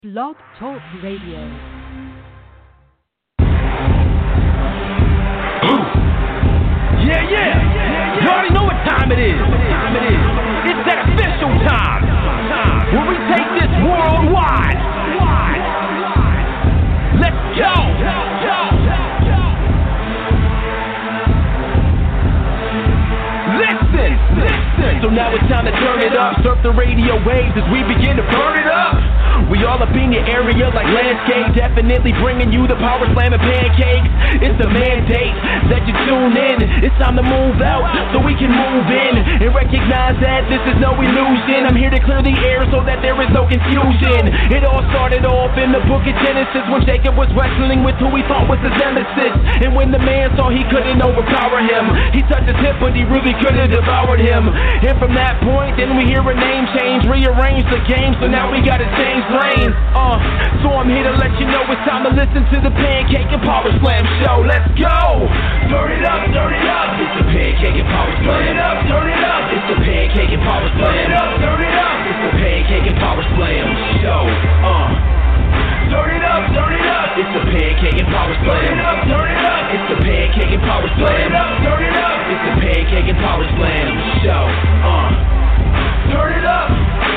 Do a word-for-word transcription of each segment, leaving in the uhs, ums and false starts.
Blog Talk Radio. Yeah, yeah. You already know what time it is. What time it is. It's that official time. Time where we take this worldwide. Let's go. Listen, listen. So now it's time to turn it up. Surf the radio waves as we begin to burn it up. We all up in your area like landscape. Definitely bringing you the power slam and pancakes. It's a mandate that you tune in. It's time to move out so we can move in and recognize that this is no illusion. I'm here to clear the air so that there is no confusion. It all started off in the book of Genesis when Jacob was wrestling with who he thought was his nemesis. And when the man saw he couldn't overpower him, he touched his hip but he really could have devoured him. And from that point then we hear a name change, rearrange the game, so now we gotta change lanes. Uh, so I'm here to let you know it's time to listen to the Pancake and Power Slam show. Let's go! Turn it up, turn it up. It's the Pancake and Power Slam. Turn it up, turn it up. It's the Pancake and Power Slam. Turn it up, turn it up. It's the Pancake and Power Slam show. Uh, turn it up, turn it up. It's the Pancake and Power Slam. Turn it up, turn it up. It's the Pancake and Power Slam. Turn it up, turn it up. It's the Pancake and Power Slam show. Uh, turn it up.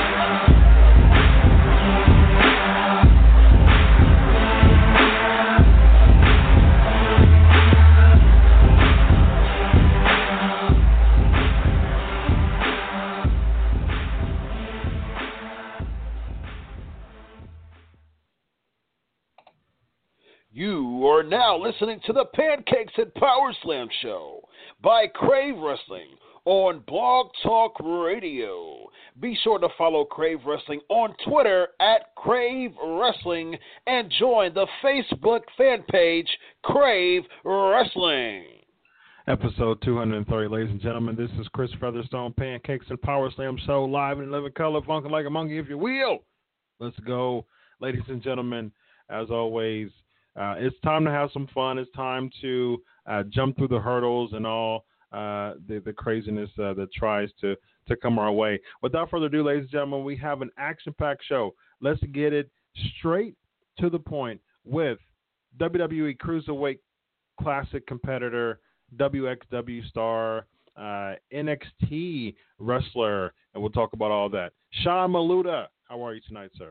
You are now listening to the Pancakes and Power Slam show by Crave Wrestling on Blog Talk Radio. Be sure to follow Crave Wrestling on Twitter at Crave Wrestling and join the Facebook fan page Crave Wrestling. Episode two hundred thirty, ladies and gentlemen. This is Chris Featherstone, Pancakes and Power Slam show, live in living color, funkin' like a monkey if you will. Let's go, ladies and gentlemen. As always, Uh, it's time to have some fun. It's time to uh, jump through the hurdles and all uh, the, the craziness uh, that tries to, to come our way. Without further ado, ladies and gentlemen, we have an action-packed show. Let's get it straight to the point with W W E Cruiserweight Classic competitor, W X W star, uh, N X T wrestler, and we'll talk about all that. Sean Maluta, how are you tonight, sir?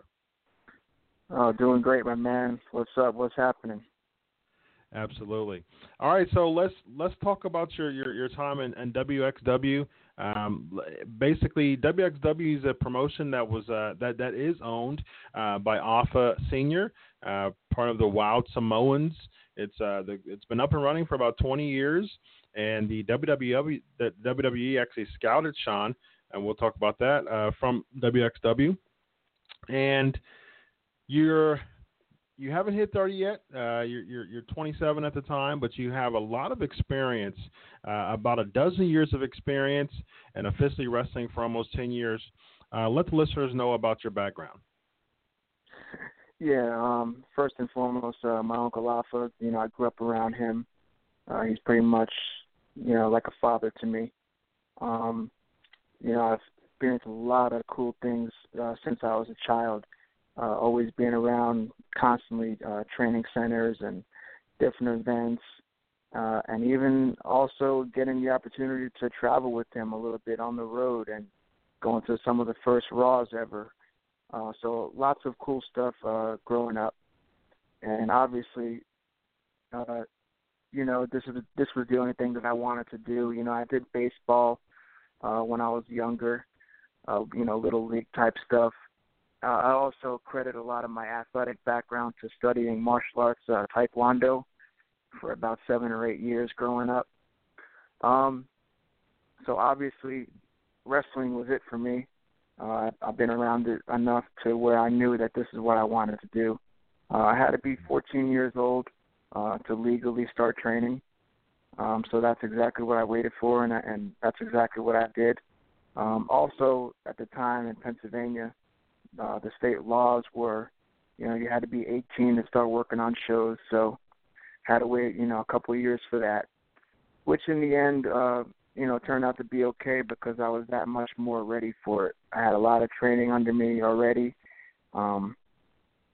Oh, doing great, my man. What's up? What's happening? Absolutely. All right, so let's let's talk about your, your, your time in, in W X W. Um, basically, W X W is a promotion that was uh, that that is owned uh, by Alpha Senior, uh, part of the Wild Samoans. It's uh, the, it's been up and running for about twenty years, and the W W E the W W E actually scouted Sean, and we'll talk about that uh, from W X W, and You're you haven't hit thirty yet. Uh, you're, you're you're twenty-seven at the time, but you have a lot of experience, uh, about a dozen years of experience, and officially wrestling for almost ten years. Uh, let the listeners know about your background. Yeah. Um, first and foremost, uh, my uncle Alpha. You know, I grew up around him. Uh, he's pretty much, you know, like a father to me. Um, you know, I've experienced a lot of cool things uh, since I was a child. Uh, always being around constantly, uh, training centers and different events, uh, and even also getting the opportunity to travel with him a little bit on the road and going to some of the first Raws ever. Uh, so lots of cool stuff uh, growing up. And obviously, uh, you know, this is this was the only thing that I wanted to do. You know, I did baseball uh, when I was younger, uh, you know, little league type stuff. Uh, I also credit a lot of my athletic background to studying martial arts, uh, Taekwondo, for about seven or eight years growing up. Um, so obviously, wrestling was it for me. Uh, I've been around it enough to where I knew that this is what I wanted to do. Uh, I had to be fourteen years old uh, to legally start training. Um, so that's exactly what I waited for, and, I, and that's exactly what I did. Um, also, at the time in Pennsylvania, Uh, the state laws were, you know, you had to be eighteen to start working on shows, so had to wait, you know, a couple of years for that, which in the end, uh, you know, turned out to be okay because I was that much more ready for it. I had a lot of training under me already. Um,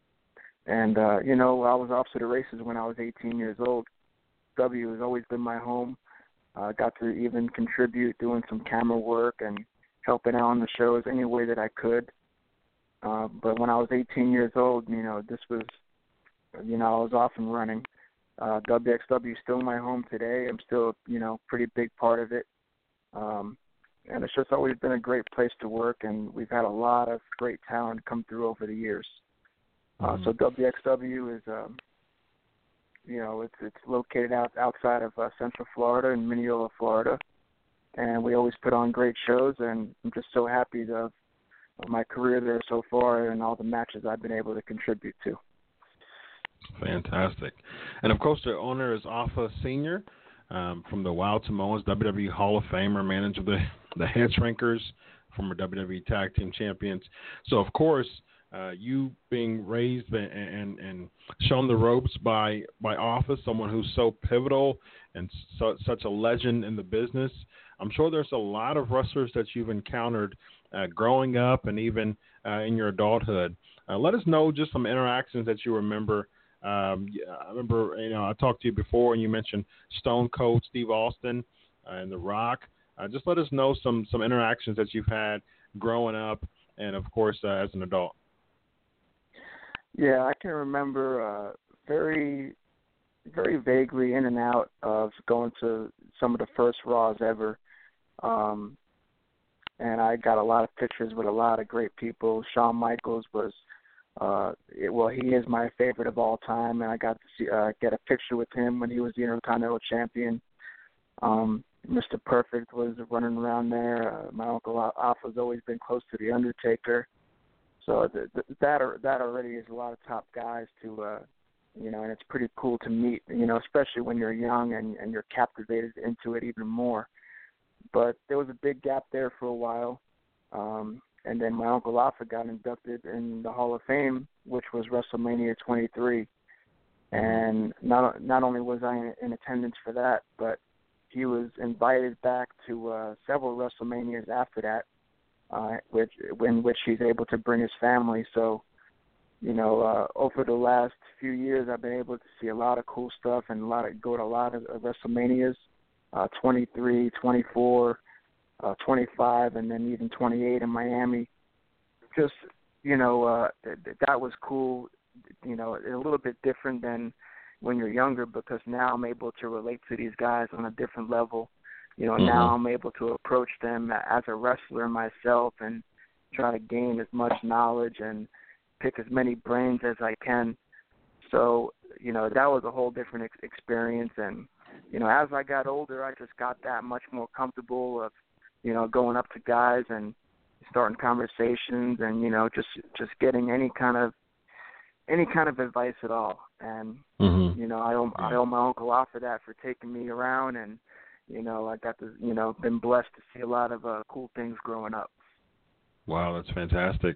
And, uh, you know, I was off to the races when I was eighteen years old. W has always been my home. I uh, got to even contribute doing some camera work and helping out on the shows any way that I could. Uh, but when I was eighteen years old, you know, this was, you know, I was off and running. Uh, W X W is still my home today. I'm still, you know, pretty big part of it. Um, and it's just always been a great place to work, and we've had a lot of great talent come through over the years. Uh, mm-hmm. So W X W is, um, you know, it's it's located out outside of uh, Central Florida in Mineola, Florida, and we always put on great shows. And I'm just so happy to of my career there so far and all the matches I've been able to contribute to. Fantastic, and of course the owner is Alpha Senior um, from the Wild Samoans, W W E Hall of Famer, manager of the the Head Shrinkers, former W W E Tag Team Champions. So of course. Uh, you being raised and, and, and shown the ropes by, by Office, someone who's so pivotal and so, such a legend in the business. I'm sure there's a lot of wrestlers that you've encountered uh, growing up and even uh, in your adulthood. Uh, let us know just some interactions that you remember. Um, I remember, you know, I talked to you before and you mentioned Stone Cold Steve Austin uh, and The Rock. Uh, just let us know some, some interactions that you've had growing up and, of course, uh, as an adult. Yeah, I can remember uh, very, very vaguely in and out of going to some of the first Raws ever. Um, and I got a lot of pictures with a lot of great people. Shawn Michaels was, uh, it, well, he is my favorite of all time, and I got to see, uh, get a picture with him when he was the Intercontinental Champion. Um, Mister Perfect was running around there. Uh, my Uncle Alpha's always been close to The Undertaker. So th- th- that are, that already is a lot of top guys to, uh, you know, and it's pretty cool to meet, you know, especially when you're young and, and you're captivated into it even more. But there was a big gap there for a while, um, and then my Uncle Alpha got inducted in the Hall of Fame, which was WrestleMania twenty-three. And not not only was I in, in attendance for that, but he was invited back to uh, several WrestleManias after that. Uh, which, in which he's able to bring his family. So, you know, uh, over the last few years, I've been able to see a lot of cool stuff and a lot of go to a lot of, of WrestleManias, uh, twenty-three, twenty-four, uh, twenty-five, and then even twenty-eight in Miami. Just, you know, uh, th- that was cool. You know, a little bit different than when you're younger because now I'm able to relate to these guys on a different level. You know, mm-hmm. Now I'm able to approach them as a wrestler myself and try to gain as much knowledge and pick as many brains as I can. So, you know, that was a whole different ex- experience. And, you know, as I got older, I just got that much more comfortable of, you know, going up to guys and starting conversations and, you know, just just getting any kind of any kind of advice at all. And, mm-hmm. you know, I owe, I owe my Uncle Alpha that for taking me around and, you know, I got to, you know, been blessed to see a lot of uh, cool things growing up. Wow, that's fantastic.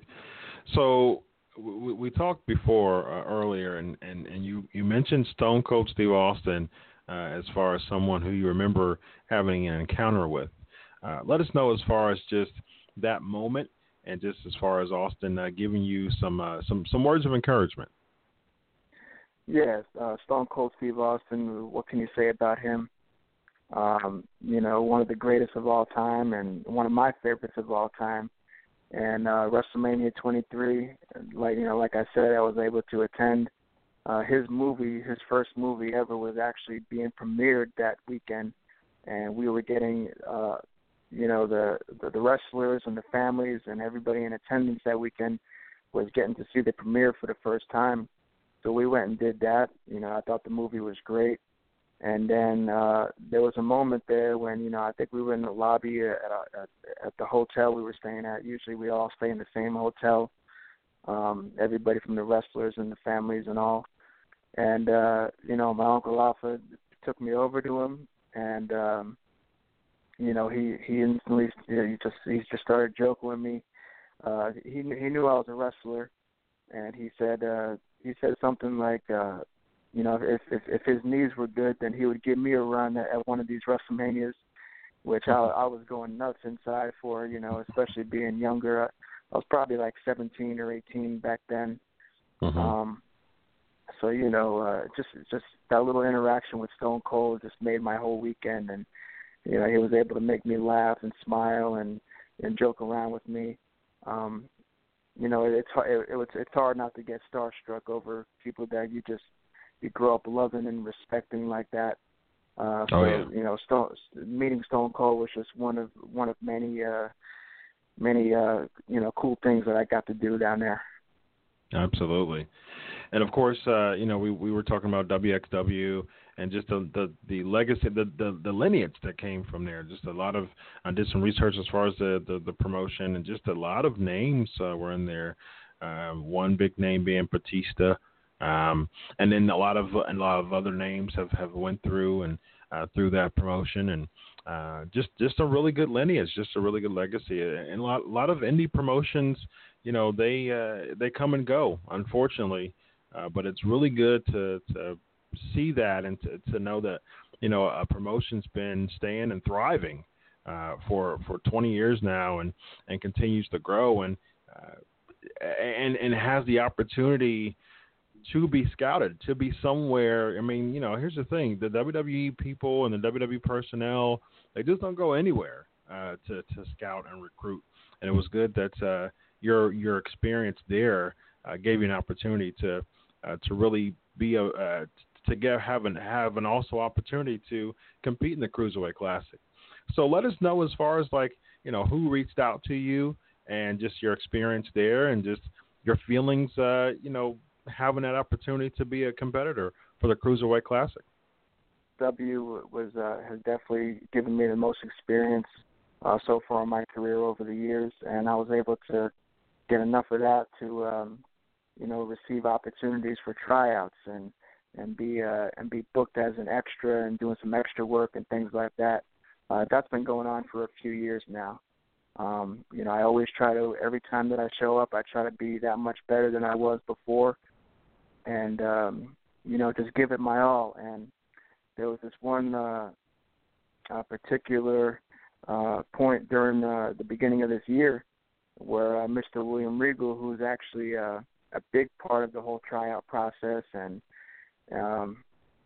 So we, we talked before uh, earlier, and, and, and you, you mentioned Stone Cold Steve Austin uh, as far as someone who you remember having an encounter with. Uh, let us know as far as just that moment and just as far as Austin uh, giving you some, uh, some some words of encouragement. Yes, uh, Stone Cold Steve Austin, what can you say about him? Um, you know, one of the greatest of all time and one of my favorites of all time. And uh, WrestleMania twenty-three, like you know, like I said, I was able to attend. Uh, his movie, his first movie ever, was actually being premiered that weekend, and we were getting, uh, you know, the, the the wrestlers and the families and everybody in attendance that weekend was getting to see the premiere for the first time. So we went and did that. You know, I thought the movie was great. And then uh, there was a moment there when, you know, I think we were in the lobby at, at, at the hotel we were staying at. Usually we all stay in the same hotel, um, everybody from the wrestlers and the families and all. And, uh, you know, my Uncle Alpha took me over to him, and, um, you know, he, he instantly you know, he just he just started joking with me. Uh, he, he knew I was a wrestler, and he said, uh, he said something like, uh, you know, if, if if his knees were good, then he would give me a run at, at one of these WrestleManias, which I, I was going nuts inside for, you know, especially being younger. I, I was probably like seventeen or eighteen back then. Mm-hmm. Um, so you know, uh, just just that little interaction with Stone Cold just made my whole weekend, and you know, he was able to make me laugh and smile and, and joke around with me. Um, you know, it's it, it, it's hard not to get starstruck over people that you just you grow up loving and respecting like that. Uh, so oh, yeah. you know, Stone, meeting Stone Cold was just one of one of many uh, many uh, you know cool things that I got to do down there. Absolutely. And of course, uh, you know, we, we were talking about W X W and just the the, the legacy, the, the the lineage that came from there. Just a lot of, I did some research as far as the, the, the promotion, and just a lot of names uh, were in there. Um, one big name being Batista, um, and then a lot of a lot of other names have, have went through and uh, through that promotion, and uh, just just a really good lineage, just a really good legacy. And a lot, a lot of indie promotions, you know, they uh, they come and go, unfortunately. Uh, but it's really good to, to see that and to, to know that, you know, a promotion's been staying and thriving uh, for for twenty years now, and, and continues to grow, and uh, and and has the opportunity to be scouted, to be somewhere. I mean, you know, here's the thing: the W W E people and the W W E personnel, they just don't go anywhere uh, to to scout and recruit. And it was good that uh, your your experience there uh, gave you an opportunity to. Uh, to really be a uh, to get have an have an also opportunity to compete in the Cruiserweight Classic. So let us know as far as, like, you know, who reached out to you and just your experience there and just your feelings, uh, you know, having that opportunity to be a competitor for the Cruiserweight Classic. W was uh, has definitely given me the most experience uh, so far in my career over the years, and I was able to get enough of that to. Um, you know, receive opportunities for tryouts and, and be uh, and be booked as an extra and doing some extra work and things like that. Uh, that's been going on for a few years now. Um, you know, I always try to, every time that I show up, I try to be that much better than I was before and, um, you know, just give it my all. And there was this one uh, uh, particular uh, point during uh, the beginning of this year where uh, Mister William Regal, who's actually uh, a big part of the whole tryout process and, um,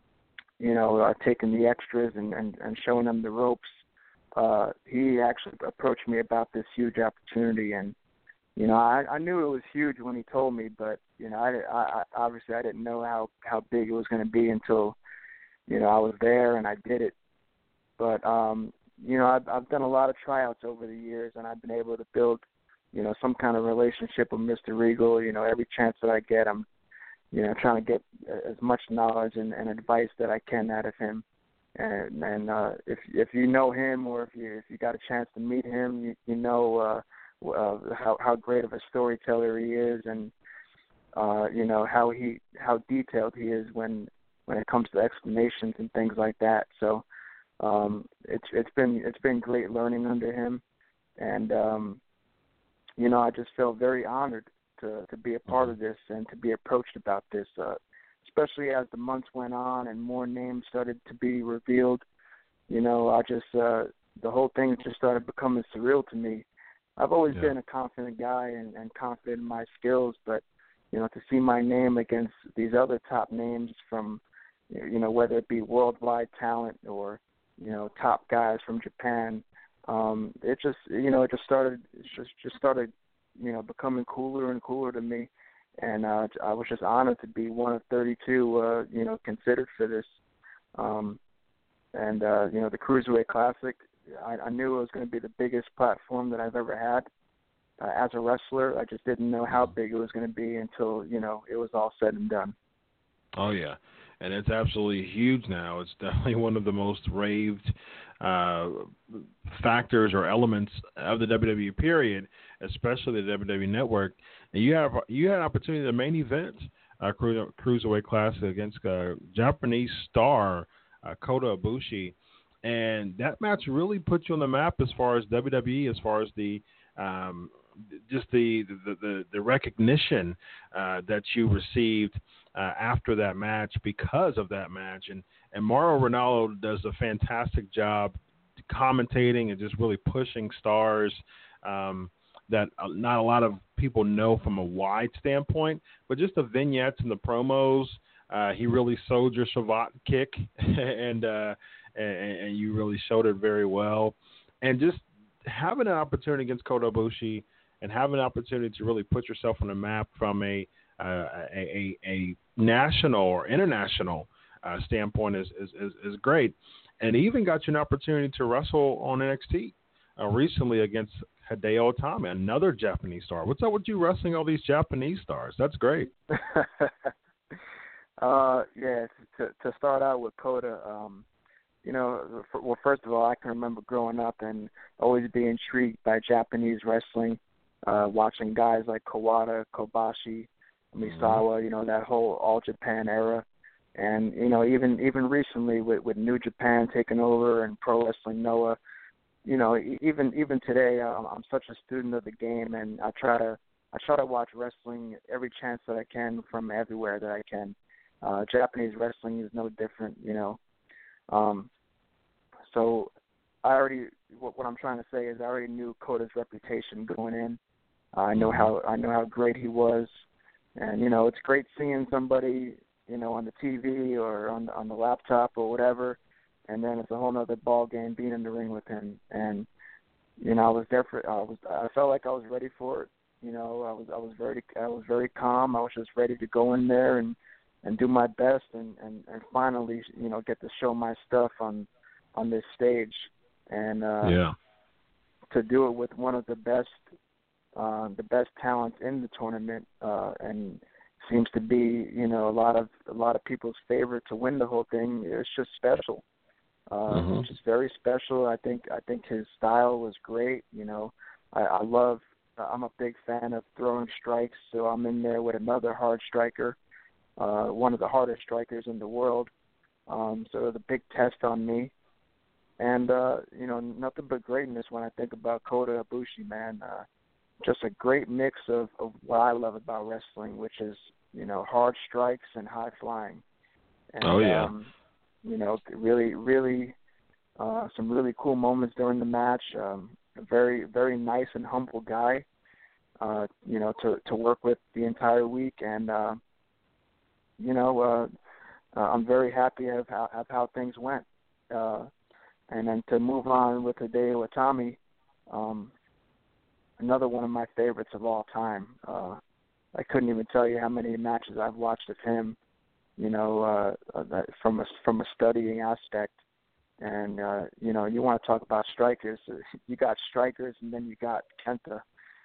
you know, uh, taking the extras and, and, and showing them the ropes, uh, he actually approached me about this huge opportunity. And, you know, I, I knew it was huge when he told me, but, you know, I, I, obviously I didn't know how, how big it was going to be until, you know, I was there and I did it. But, um, you know, I've, I've done a lot of tryouts over the years, and I've been able to build you know, some kind of relationship with Mister Regal. You know, every chance that I get, I'm, you know, trying to get as much knowledge and, and advice that I can out of him. And, and uh, if if you know him, or if you if you got a chance to meet him, you, you know uh, uh, how how great of a storyteller he is, and uh, you know how he how detailed he is when when it comes to explanations and things like that. So um, it's it's been it's been great learning under him, and um, you know, I just felt very honored to, to be a part of this and to be approached about this, uh, especially as the months went on and more names started to be revealed. You know, I just, uh, the whole thing just started becoming surreal to me. I've always yeah. been a confident guy and, and confident in my skills, but, you know, to see my name against these other top names from, you know, whether it be worldwide talent or, you know, top guys from Japan, Um, it just, you know, it just started, it just, just started, you know, becoming cooler and cooler to me. And uh, I was just honored to be one of thirty-two, uh, you know, considered for this. Um, and, uh, you know, the Cruiserweight Classic, I, I knew it was going to be the biggest platform that I've ever had uh, as a wrestler. I just didn't know how big it was going to be until, you know, it was all said and done. Oh, yeah. And it's absolutely huge now. It's definitely one of the most raved uh, factors or elements of the W W E period, especially the W W E Network. And you have you had an opportunity to main event uh, Cru- Cruiserweight Classic against uh, Japanese star uh, Kota Ibushi, and that match really put you on the map as far as W W E, as far as the um, just the the, the, the recognition uh, that you received uh, after that match because of that match. And, and Mauro Ranallo does a fantastic job commentating and just really pushing stars um, that not a lot of people know from a wide standpoint, but just the vignettes and the promos Uh, he really sold your Savate kick, and, uh, and and you really showed it very well. And just having an opportunity against Kota Ibushi and having an opportunity to really put yourself on the map from a uh, a, a, a national or international uh, standpoint is, is, is, is great. And even got you an opportunity to wrestle on N X T uh, recently against Hideo Itami, another Japanese star. What's up with you wrestling all these Japanese stars? That's great. uh, yeah, to, to start out with Kota, um, you know, for, well, first of all, I can remember growing up and always being intrigued by Japanese wrestling, uh, watching guys like Kawada, Kobashi, Misawa, you know, that whole All Japan era. And, you know, even even recently with, with New Japan taking over and Pro Wrestling Noah, you know, even even today, I'm, I'm such a student of the game, and I try to I try to watch wrestling every chance that I can from everywhere that I can. Uh, Japanese wrestling is no different, you know. Um, so I already what, what I'm trying to say is I already knew Kota's reputation going in. Uh, I know how I know how great he was, and you know, it's great seeing somebody, you know, on the T V or on the, on the laptop or whatever, and then it's a whole other ball game being in the ring with him. And you know, I was there for. I was. I felt like I was ready for it. You know, I was. I was very. I was very calm. I was just ready to go in there and, and do my best and, and, and finally, you know, get to show my stuff on on this stage. And uh, yeah, to do it with one of the best, uh, the best talents in the tournament, uh, and seems to be, you know, a lot of a lot of people's favorite to win the whole thing. It's just special. Uh, mm-hmm. Just very special. I think I think his style was great. You know, I, I love. I'm a big fan of throwing strikes, so I'm in there with another hard striker, uh, one of the hardest strikers in the world. Um, so it was a big test on me, and uh, you know, nothing but greatness when I think about Kota Ibushi, man. Uh, just a great mix of, of what I love about wrestling, which is, you know, hard strikes and high flying. And, oh yeah. Um, you know, really, really, uh, some really cool moments during the match. Um, a very, very nice and humble guy, uh, you know, to, to work with the entire week. And, uh, you know, uh, uh, I'm very happy of how, of how things went. Uh, and then to move on with Hideo Itami, um, another one of my favorites of all time. Uh, I couldn't even tell you how many matches I've watched of him, you know, uh, uh, from a from a studying aspect. And uh, you know, you want to talk about strikers. You got strikers, and then you got Kenta.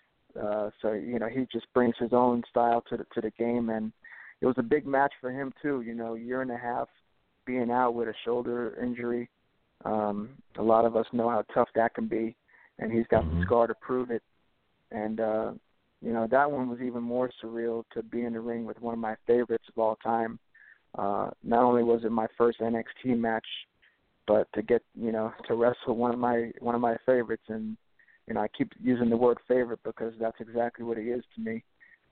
Uh, so you know, he just brings his own style to the to the game, and it was a big match for him too. You know, a year and a half being out with a shoulder injury. Um, a lot of us know how tough that can be, and he's got mm-hmm. the scar to prove it. And uh, you know, that one was even more surreal, to be in the ring with one of my favorites of all time. Uh, not only was it my first N X T match, but to get, you know, to wrestle one of my one of my favorites. And you know, I keep using the word favorite because that's exactly what he is to me.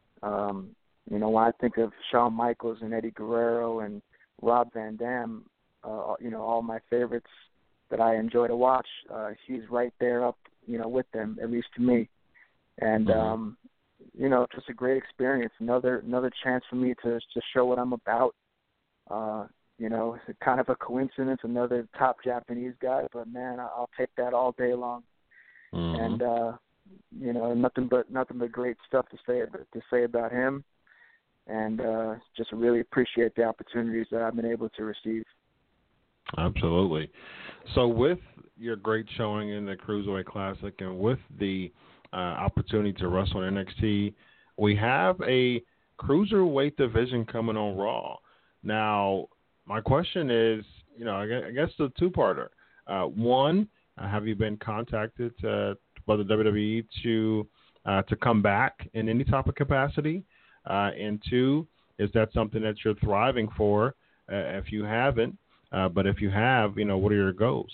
Um, you know, when I think of Shawn Michaels and Eddie Guerrero and Rob Van Dam, uh, you know, all my favorites that I enjoy to watch, uh, he's right there up, you know, with them, at least to me. And mm-hmm. um, you know, just a great experience. Another another chance for me to to show what I'm about. Uh, you know, it's kind of a coincidence, another top Japanese guy, but man, I'll take that all day long. Mm-hmm. And uh, you know, nothing but nothing but great stuff to say to say about him. And uh, just really appreciate the opportunities that I've been able to receive. Absolutely. So with your great showing in the Cruiserweight Classic and with the uh, opportunity to wrestle in N X T, we have a Cruiserweight division coming on Raw. Now, my question is, you know, I guess the two-parter. Uh, one, uh, have you been contacted uh, by the W W E to uh, to come back in any type of capacity? Uh, and two, is that something that you're thriving for? Uh, if you haven't, uh, but if you have, you know, what are your goals?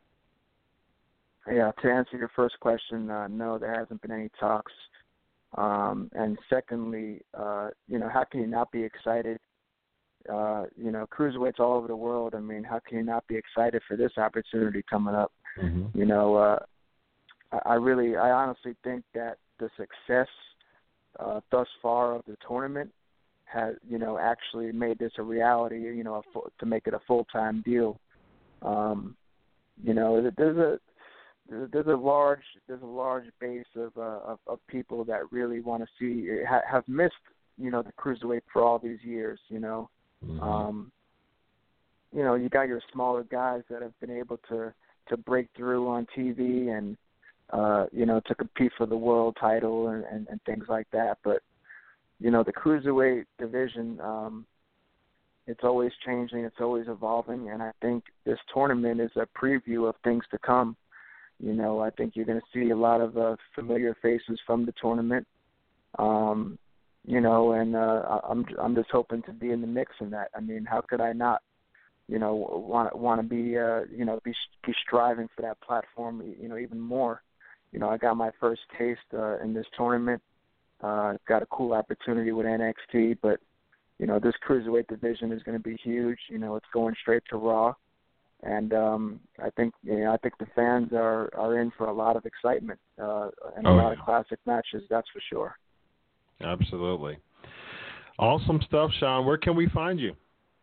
Yeah, to answer your first question, uh, no, there hasn't been any talks. Um, and secondly, uh, you know, how can you not be excited? Uh, you know, cruiserweights all over the world. I mean, how can you not be excited for this opportunity coming up? Mm-hmm. You know, uh, I really, I honestly think that the success uh, thus far of the tournament has, you know, actually made this a reality, you know, a full, to make it a full-time deal. Um, you know, there's a there's a large there's a large base of uh, of, of people that really want to see ha, have missed, you know, the cruiserweight for all these years. You know, mm-hmm. um, you know, you got your smaller guys that have been able to to break through on T V and uh, you know, to compete for the world title and, and, and things like that. But you know, the cruiserweight division, um, it's always changing, it's always evolving, and I think this tournament is a preview of things to come. You know, I think you're going to see a lot of uh, familiar faces from the tournament. Um, you know, and uh, I'm I'm just hoping to be in the mix in that. I mean, how could I not? You know, want want to be uh, you know be be striving for that platform. You know, even more. You know, I got my first taste uh, in this tournament. Uh, got a cool opportunity with N X T, but you know, this cruiserweight division is going to be huge. You know, it's going straight to Raw, and um, I think you know, I think the fans are, are in for a lot of excitement uh, and oh, a lot yeah. of classic matches. That's for sure. Absolutely, awesome stuff, Sean. Where can we find you?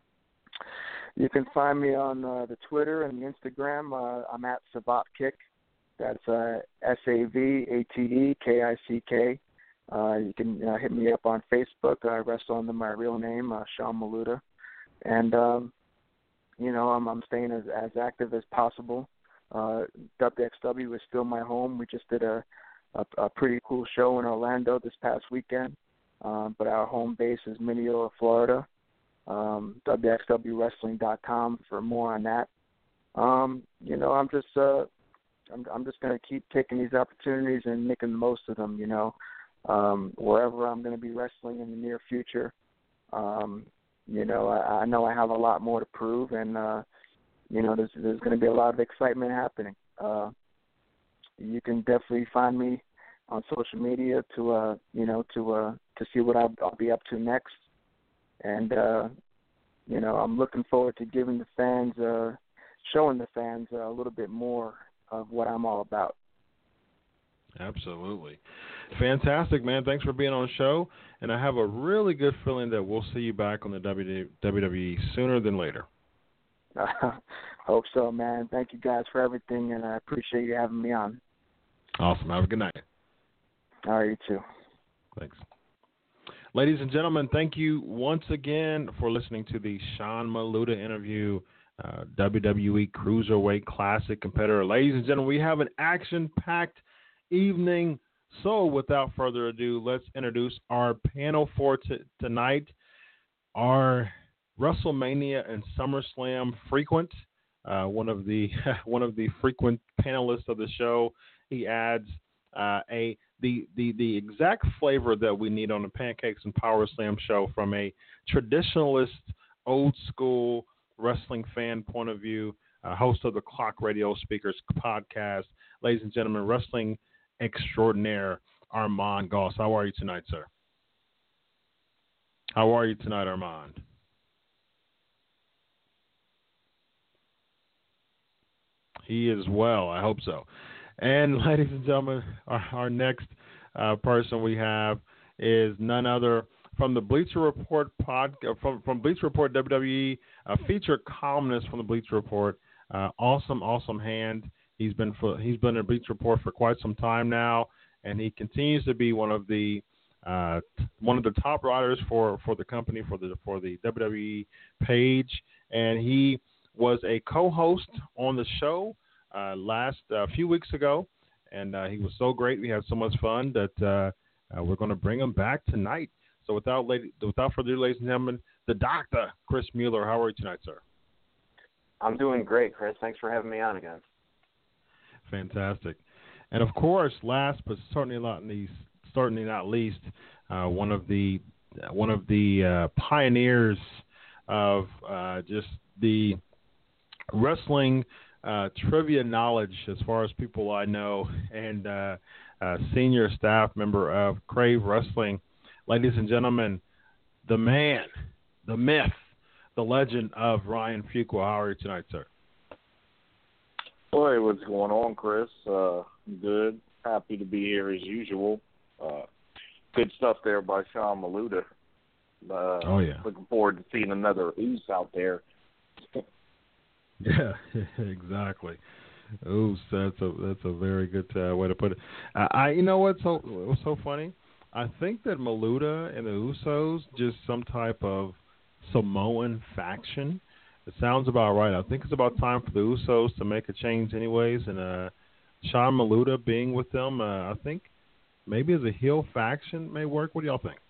You can find me on uh, the Twitter and the Instagram. Uh, I'm at Savat Kick. That's uh, S A V A T E K I C K. Uh, you can uh, hit me up on Facebook. I wrestle under my real name, uh, Sean Maluta. And, um, you know, I'm, I'm staying as, as active as possible. Uh, W X W is still my home. We just did a, a, a pretty cool show in Orlando this past weekend. Um, but our home base is Minneota, Florida. Um, W X W Wrestling dot com for more on that. Um, you know, I'm just uh, I'm, I'm just going to keep taking these opportunities and making the most of them, you know. Um, wherever I'm going to be wrestling in the near future, um, you know, I, I know I have a lot more to prove, and uh, you know, there's, there's going to be a lot of excitement happening. Uh, you can definitely find me on social media to, uh, you know, to uh, to see what I'll, I'll be up to next, and uh, you know, I'm looking forward to giving the fans, uh, showing the fans uh, a little bit more of what I'm all about. Absolutely. Fantastic, man. Thanks for being on the show. And I have a really good feeling that we'll see you back on the W W E sooner than later. Uh, hope so, man. Thank you guys for everything, and I appreciate you having me on. Awesome. Have a good night. All right, you too. Thanks. Ladies and gentlemen, thank you once again for listening to the Sean Maluta interview, uh, W W E Cruiserweight Classic competitor. Ladies and gentlemen, we have an action-packed evening. So without further ado, let's introduce our panel for t- tonight. Our WrestleMania and SummerSlam frequent, uh, one of the one of the frequent panelists of the show. He adds uh, a the, the the exact flavor that we need on the Pancakes and Power Slam show from a traditionalist, old school wrestling fan point of view. Uh, host of the Clock Radio Speakers podcast, ladies and gentlemen, wrestling extraordinaire Armand Goss. How are you tonight, sir? How are you tonight, Armand? He is well. I hope so. And ladies and gentlemen, our, our next uh, person we have is none other from the Bleacher Report pod, from from Bleacher Report W W E, a featured columnist from the Bleacher Report. Uh, awesome, awesome hand. He's been for, he's been in Bleacher Report for quite some time now, and he continues to be one of the uh, one of the top writers for, for the company for the for the W W E page. And he was a co-host on the show uh, last a uh, few weeks ago, and uh, he was so great. We had so much fun that uh, uh, we're going to bring him back tonight. So without lady, without further ado, ladies and gentlemen, the Doctor Chris Mueller. How are you tonight, sir? I'm doing great, Chris. Thanks for having me on again. Fantastic. And of course, last but certainly not least, certainly not least, uh, one of the one of the uh, pioneers of uh, just the wrestling uh, trivia knowledge, as far as people I know, and uh, uh, senior staff member of Crave Wrestling, ladies and gentlemen, the man, the myth, the legend of Ryan Fuqua. How are you tonight, sir? Hey, what's going on, Chris? Uh, good. Happy to be here as usual. Uh, good stuff there by Sean Maluta. Uh, oh yeah. Looking forward to seeing another Oos out there. Yeah, exactly. Ooh, that's a that's a very good uh, way to put it. Uh, I, you know what's so what's so funny? I think that Maluta and the Usos just some type of Samoan faction. It sounds about right. I think it's about time for the Usos to make a change, anyways. And uh, Sean Maluta being with them, uh, I think maybe as a heel faction may work. What do y'all think?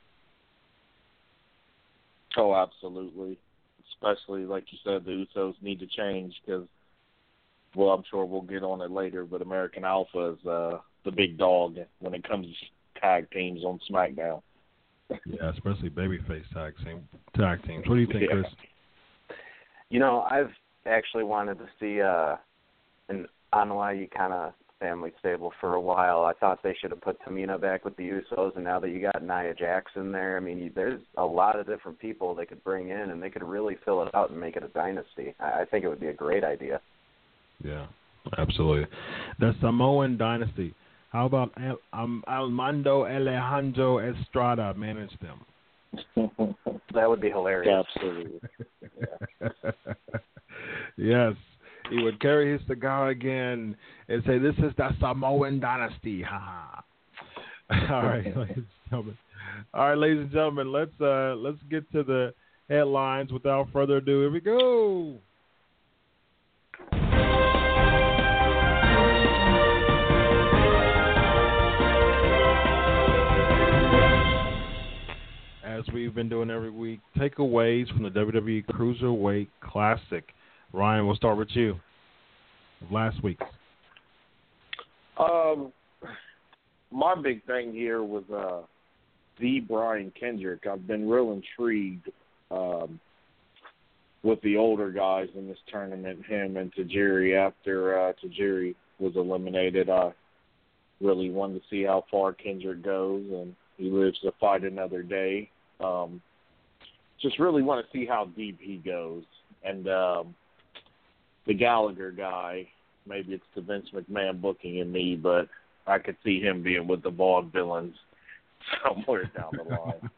Oh, absolutely. Especially, like you said, the Usos need to change because, well, I'm sure we'll get on it later, but American Alpha is uh, the big dog when it comes to tag teams on SmackDown. Yeah, especially babyface tag team tag teams. What do you think, yeah. Chris? You know, I've actually wanted to see uh, an Anoa'i kind of family stable for a while. I thought they should have put Tamina back with the Usos, and now that you got Nia Jax in there, I mean, you, there's a lot of different people they could bring in, and they could really fill it out and make it a dynasty. I, I think it would be a great idea. Yeah, absolutely. The Samoan dynasty. How about El, um, Armando Alejandro Estrada manage them? That would be hilarious. Absolutely. Yeah. Yes. He would carry his cigar again and say, "This is the Samoan dynasty." Ha ha. All right, ladies and gentlemen. All right, ladies and gentlemen, let's uh, let's get to the headlines. Without further ado, here we go. As we've been doing every week, takeaways from the W W E Cruiserweight Classic. Ryan, we'll start with you. Last week. Um, my big thing here was uh, the Brian Kendrick. I've been real intrigued um, with the older guys in this tournament, him and Tajiri. After uh, Tajiri was eliminated, I really wanted to see how far Kendrick goes, and he lives to fight another day. Um, just really want to see how deep he goes. And um, the Gallagher guy, maybe it's the Vince McMahon booking in me, but I could see him being with the Vaughn Villains somewhere down the line.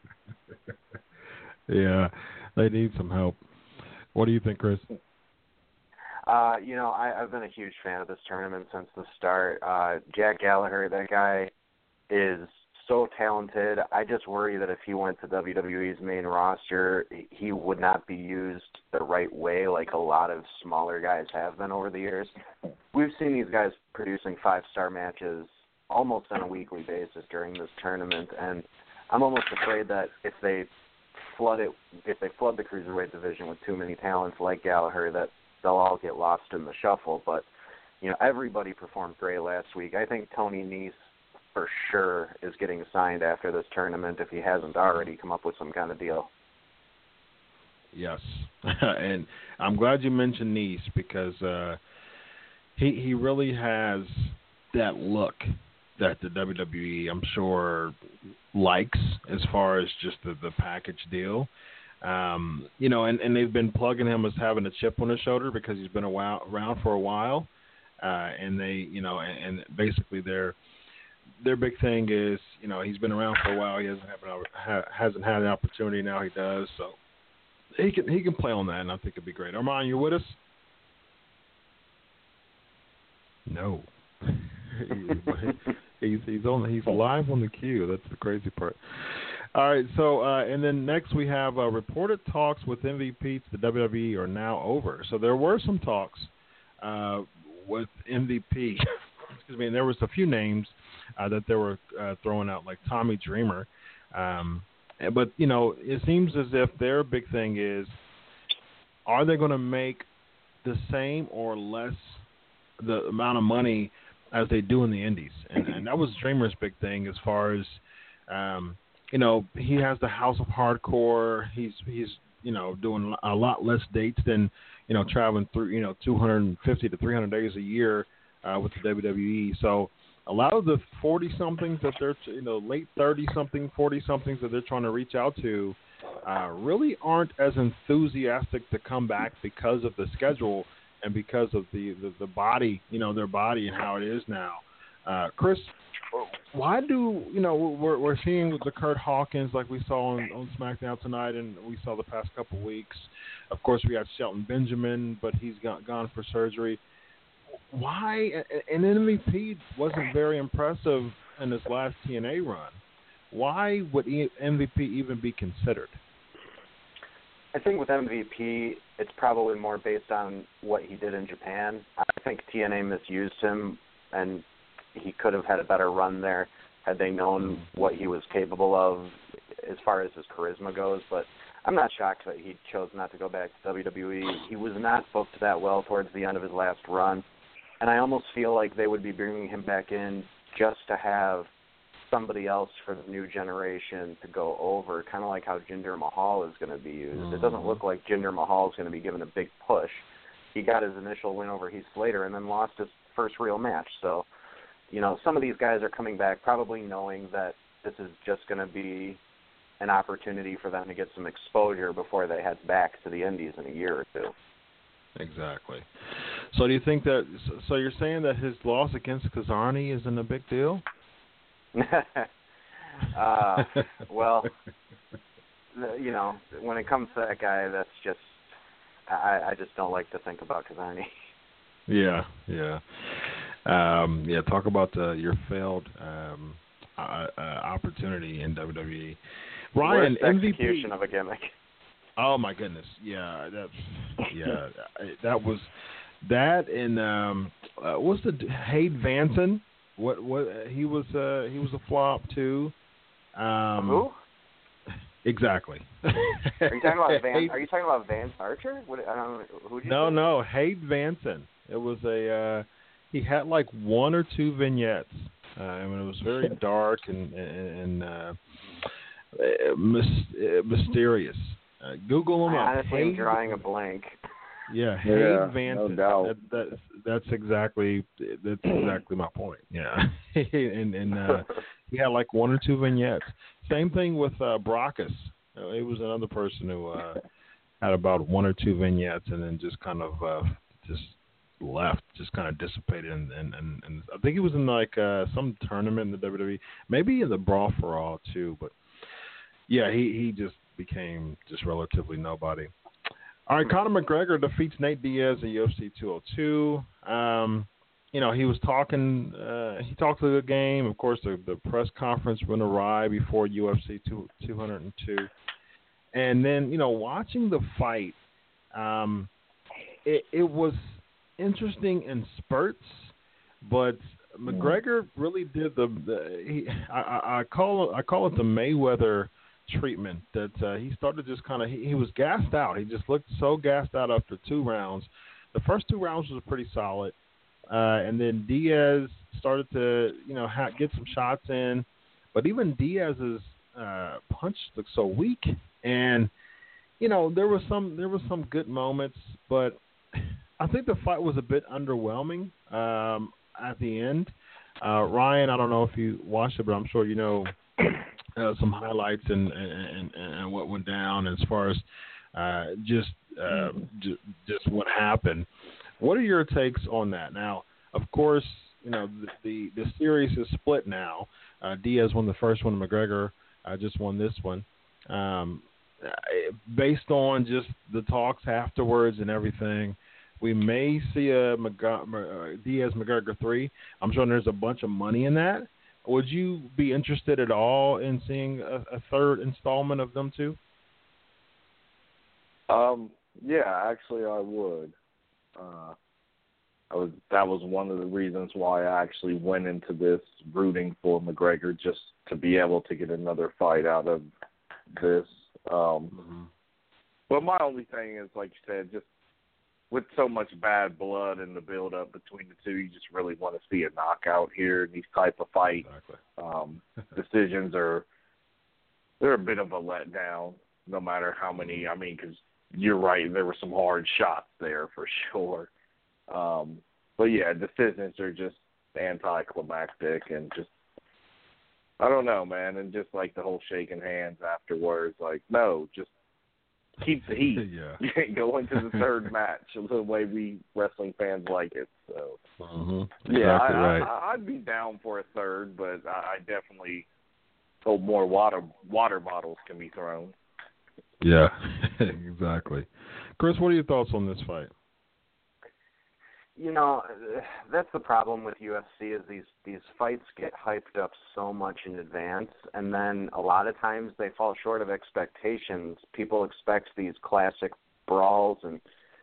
Yeah, they need some help. What do you think, Chris? Uh, you know, I, I've been a huge fan of this tournament since the start. Uh, Jack Gallagher, that guy is so talented. I just worry that if he went to W W E's main roster, he would not be used the right way like a lot of smaller guys have been over the years. We've seen these guys producing five-star matches almost on a weekly basis during this tournament, and I'm almost afraid that if they flood it, if they flood the Cruiserweight division with too many talents like Gallagher, that they'll all get lost in the shuffle. But, you know, everybody performed great last week. I think Tony Nese for sure is getting signed after this tournament if he hasn't already come up with some kind of deal. Yes, and I'm glad you mentioned Nese because uh, he he really has that look that the W W E, I'm sure, likes as far as just the, the package deal. Um, you know, and, and they've been plugging him as having a chip on his shoulder because he's been a while, around for a while, uh, and they, you know, and, and basically they're Their big thing is, you know, he's been around for a while. He hasn't have an, ha, hasn't had an opportunity. Now he does. So he can he can play on that, and I think it'd be great. Armand, you with us? No. he's he's on he's live on the queue. That's the crazy part. All right. So uh, and then next we have uh, reported talks with M V P to the W W E are now over. So there were some talks uh, with M V P. Excuse me. And there was a few names. Uh, that they were uh, throwing out, like Tommy Dreamer. Um, but, you know, it seems as if their big thing is, are they going to make the same or less the amount of money as they do in the indies? And, and that was Dreamer's big thing as far as, um, you know, he has the House of Hardcore. He's, he's you know, doing a lot less dates than, you know, traveling through, you know, two hundred fifty to three hundred days a year uh, with the W W E. So, a lot of the forty-somethings that they're, you know, late thirty-something, forty-somethings that they're trying to reach out to uh, really aren't as enthusiastic to come back because of the schedule and because of the, the, the body, you know, their body and how it is now. Uh, Chris, why do you know we're we're seeing the Kurt Hawkins like we saw on, on SmackDown tonight, and we saw the past couple of weeks. Of course, we got Shelton Benjamin, but he's got, gone for surgery. Why? And M V P wasn't very impressive in his last T N A run. Why would M V P even be considered? I think with M V P, it's probably more based on what he did in Japan. I think T N A misused him, and he could have had a better run there had they known what he was capable of as far as his charisma goes. But I'm not shocked that he chose not to go back to W W E. He was not booked that well towards the end of his last run, and I almost feel like they would be bringing him back in just to have somebody else for the new generation to go over, kind of like how Jinder Mahal is going to be used. Mm-hmm. It doesn't look like Jinder Mahal is going to be given a big push. He got his initial win over Heath Slater and then lost his first real match. So, you know, some of these guys are coming back probably knowing that this is just going to be an opportunity for them to get some exposure before they head back to the Indies in a year or two. Exactly. So do you think that, so you're saying that his loss against Kazani isn't a big deal? uh, well, you know, when it comes to that guy, that's just, I, I just don't like to think about Kazani. Yeah, yeah. Um, yeah, talk about uh, your failed um, uh, uh, opportunity in W W E. Ryan, Worst M V P. execution of a gimmick. Oh, my goodness. Yeah, that's, yeah, that was, that and, um, uh, what's the, Hade Vanson? What what he was uh, he was a flop too. Um, Who? Exactly. Are you talking about Van? Are you talking about Vance Archer? What, I don't know. Who did you No, say? no, Hade Vanson. It was a uh, he had like one or two vignettes. Uh, I mean, it was very dark and and, and uh, mis- mysterious. Uh, Google him I up. honestly am Hade, drawing a blank. Yeah, Hade yeah, Vanson. no doubt. That, that's that's exactly that's exactly my point. Yeah, and and uh, he had like one or two vignettes. Same thing with uh, Brockus. Uh, it was another person who uh, had about one or two vignettes, and then just kind of uh, just left, just kind of dissipated. And, and, and, and I think he was in like uh, some tournament in the W W E, maybe in the Brawl for All too. But yeah, he he just became just relatively nobody. All right, Conor McGregor defeats Nate Diaz at U F C two oh two. Um, you know, he was talking, uh, he talked a good game. Of course, the, the press conference went awry before U F C two oh two. And then, you know, watching the fight, um, it, it was interesting in spurts, but McGregor really did the, the he, I, I call it, I call it the Mayweather treatment, that uh, he started just kind of he, he was gassed out. He just looked so gassed out after two rounds. The first two rounds was pretty solid, uh, and then Diaz started to you know ha- get some shots in, but even Diaz's uh, punch looked so weak, and you know there was some there was some good moments, but I think the fight was a bit underwhelming um, at the end. Uh, Ryan, I don't know if you watched it, but I'm sure you know. Uh, some highlights and, and and what went down as far as uh, just uh, j- just what happened. What are your takes on that? Now, of course, you know the the, the series is split now. Uh, Diaz won the first one. McGregor uh, just won this one. Um, based on just the talks afterwards and everything, we may see a Mag- uh, Diaz McGregor three. I'm sure there's a bunch of money in that. Would you be interested at all in seeing a, a third installment of them two? Um, yeah, actually, I would. Uh, I was that was one of the reasons why I actually went into this rooting for McGregor, just to be able to get another fight out of this. Um, mm-hmm. But my only thing is, like you said, just with so much bad blood in the build-up between the two, you just really want to see a knockout here in these type of fights. Exactly. Um, decisions are they're a bit of a letdown, no matter how many. I mean, because you're right, there were some hard shots there for sure. Um, but yeah, decisions are just anticlimactic and just I don't know, man. And just like the whole shaking hands afterwards, like no, just keep the heat. Yeah. Go into the third match the way we wrestling fans like it. So, mm-hmm. yeah, exactly I, right. I, I'd be down for a third, but I definitely hope more water water bottles can be thrown. Yeah, exactly. Chris, what are your thoughts on this fight? You know, that's the problem with U F C is these, these fights get hyped up so much in advance, and then a lot of times they fall short of expectations. People expect these classic brawls, and,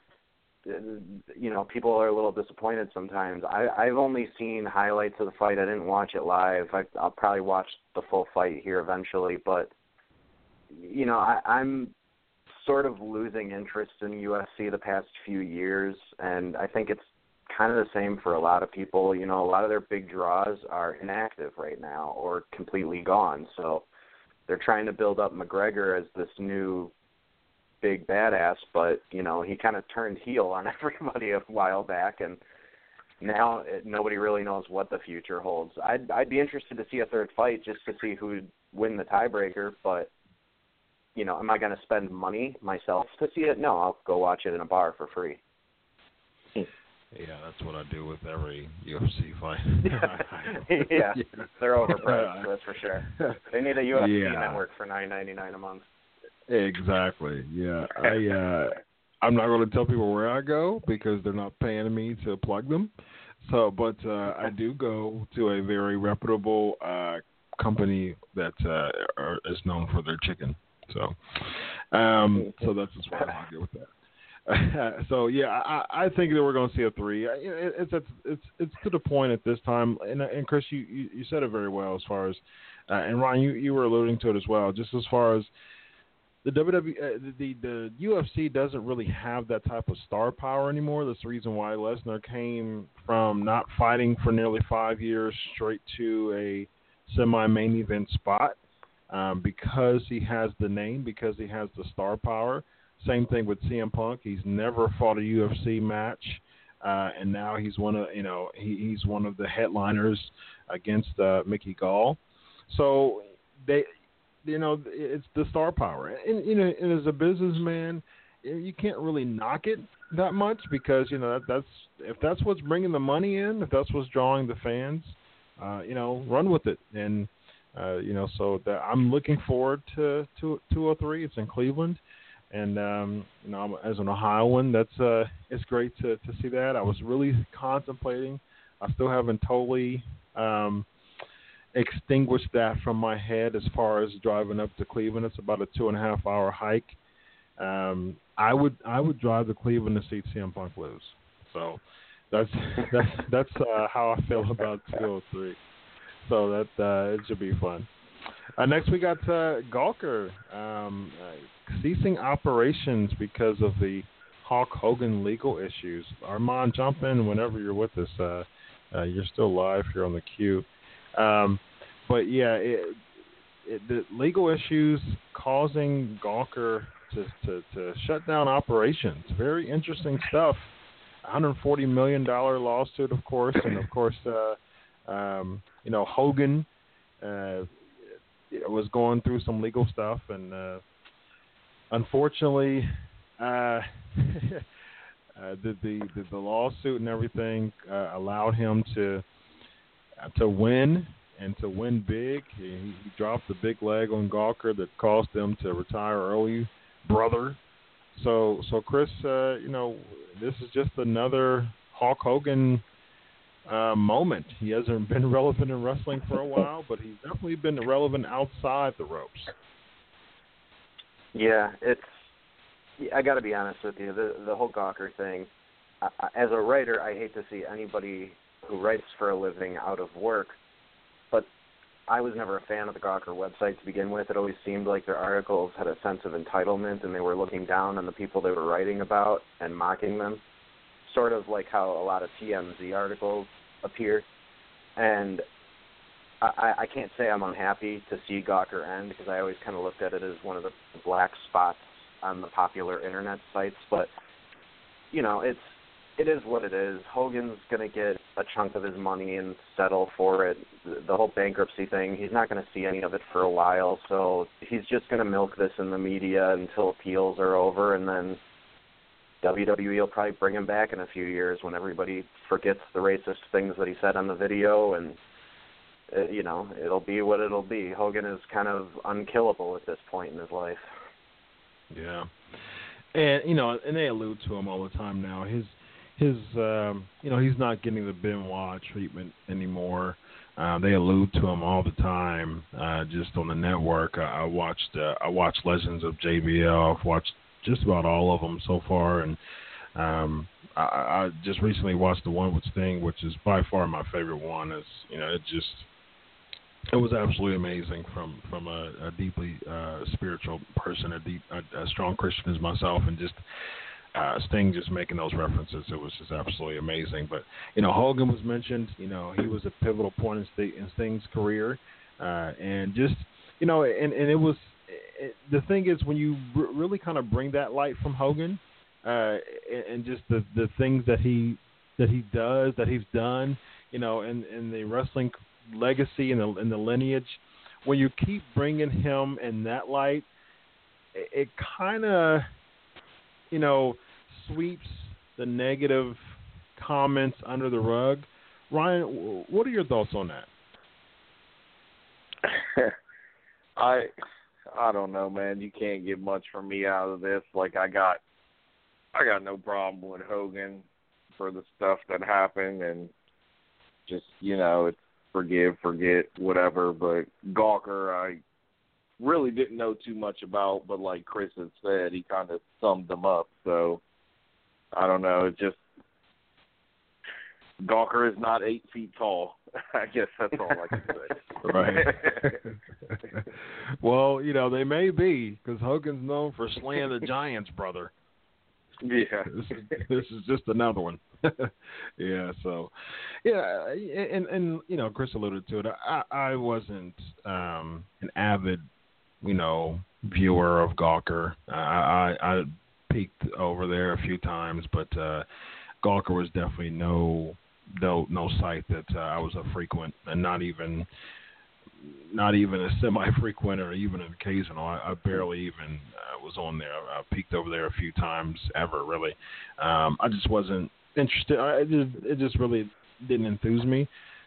you know, people are a little disappointed sometimes. I, I've only seen highlights of the fight. I didn't watch it live. I, I'll probably watch the full fight here eventually, but, you know, I, I'm sort of losing interest in U F C the past few years, and I think it's kind of the same for a lot of people. You know, a lot of their big draws are inactive right now or completely gone. So they're trying to build up McGregor as this new big badass, but, you know, he kind of turned heel on everybody a while back, and now it, nobody really knows what the future holds. I'd, I'd be interested to see a third fight just to see who would win the tiebreaker, but, you know, am I going to spend money myself to see it? No, I'll go watch it in a bar for free. Yeah, that's what I do with every U F C fight. yeah. yeah, they're overpriced, that's for sure. They need a U F C yeah. network for nine ninety-nine a month. Exactly. Yeah, I uh, I'm not going to tell people where I go because they're not paying me to plug them. So, but uh, I do go to a very reputable uh, company that uh, are, is known for their chicken. So, um, so that's as far as I get with that. so yeah, I, I think that we're going to see a three. It, it's it's it's it's to the point at this time, and, and Chris, you, you, you said it very well as far as, uh, and Ron, you, you were alluding to it as well. Just as far as the W W E, uh, the the U F C doesn't really have that type of star power anymore. That's the reason why Lesnar came from not fighting for nearly five years straight to a semi-main event spot, um, because he has the name, because he has the star power. Same thing with C M Punk. He's never fought a U F C match, uh, and now he's one of you know he, he's one of the headliners against uh, Mickey Gall. So they, you know, it's the star power. And you know, and as a businessman, you can't really knock it that much because you know that, that's if that's what's bringing the money in, if that's what's drawing the fans, uh, you know, run with it. And uh, you know, so that I'm looking forward to to two oh three. It's in Cleveland. And, um, you know, as an Ohioan, that's uh, it's great to, to see that. I was really contemplating. I still haven't totally um, extinguished that from my head as far as driving up to Cleveland. It's about a two and a half hour hike. Um, I would I would drive to Cleveland to see C M Punk lose. So that's that's that's uh, how I feel about two oh three. So that uh, it should be fun. Uh, next, we got uh, Gawker um, uh, ceasing operations because of the Hulk Hogan legal issues. Armand, jump in whenever you're with us. Uh, uh, you're still live here on the queue. Um, but, yeah, it, it, the legal issues causing Gawker to, to, to shut down operations. Very interesting stuff. one hundred forty million dollars lawsuit, of course, and, of course, uh, um, you know, Hogan uh, was going through some legal stuff, and uh, unfortunately, uh, uh, the, the, the the lawsuit and everything uh, allowed him to uh, to win and to win big. He, he dropped the big leg on Gawker that caused him to retire early, brother. So, so Chris, uh, you know, this is just another Hulk Hogan Uh, moment. He hasn't been relevant in wrestling for a while, but he's definitely been relevant outside the ropes. Yeah, it's. I got to be honest with you. The the whole Gawker thing. I, as a writer, I hate to see anybody who writes for a living out of work. But I was never a fan of the Gawker website to begin with. It always seemed like their articles had a sense of entitlement, and they were looking down on the people they were writing about and mocking them. Sort of like how a lot of T M Z articles appear. And I, I can't say I'm unhappy to see Gawker end because I always kind of looked at it as one of the black spots on the popular internet sites. But, you know, it's it is what it is. Hogan's going to get a chunk of his money and settle for it. The whole bankruptcy thing, he's not going to see any of it for a while, so he's just going to milk this in the media until appeals are over, and then W W E will probably bring him back in a few years when everybody forgets the racist things that he said on the video, and, uh, you know, it'll be what it'll be. Hogan is kind of unkillable at this point in his life. Yeah. And, you know, and they allude to him all the time now. His, his, um, you know, he's not getting the Benoit treatment anymore. Uh, they allude to him all the time, uh, just on the network. I, I watched, uh, I watched Legends of J B L. I've watched just about all of them so far, and um, I, I just recently watched the one with Sting, which is by far my favorite one. It's, you know, it just, it was absolutely amazing from from a, a deeply uh, spiritual person, a deep, a, a strong Christian as myself, and just uh, Sting just making those references. It was just absolutely amazing. But you know, Hogan was mentioned. You know, he was a pivotal point in, Sting, in Sting's career, uh, and just you know, and, and it was it, the thing is when you r- really kind of bring that light from Hogan, uh, and, and just the the things that he that he does, that he's done, you know, in in the wrestling legacy and the, and the lineage, when you keep bringing him in that light, it, it kind of, you know, sweeps the negative comments under the rug. Ryan, what are your thoughts on that? I I don't know, man. You can't get much from me out of this. Like I got I got no problem with Hogan for the stuff that happened, and just, you know, it's forgive, forget, whatever. But Gawker, I really didn't know too much about, but like Chris had said, he kind of summed them up. So I don't know. It just Gawker is not eight feet tall. I guess that's all I can say. Right. Well, you know, they may be, because Hogan's known for slaying the Giants, brother. Yeah. This is, this is just another one. Yeah, so, yeah, and, and, you know, Chris alluded to it. I, I wasn't um, an avid, you know, viewer of Gawker. I, I, I peeked over there a few times, but uh, Gawker was definitely no no no site that uh, I was a frequent, and not even not even a semi-frequent or even an occasional. I, I barely even uh, was on there. I, I peeked over there a few times ever, really. Um, I just wasn't interested. I it just it just really didn't enthuse me.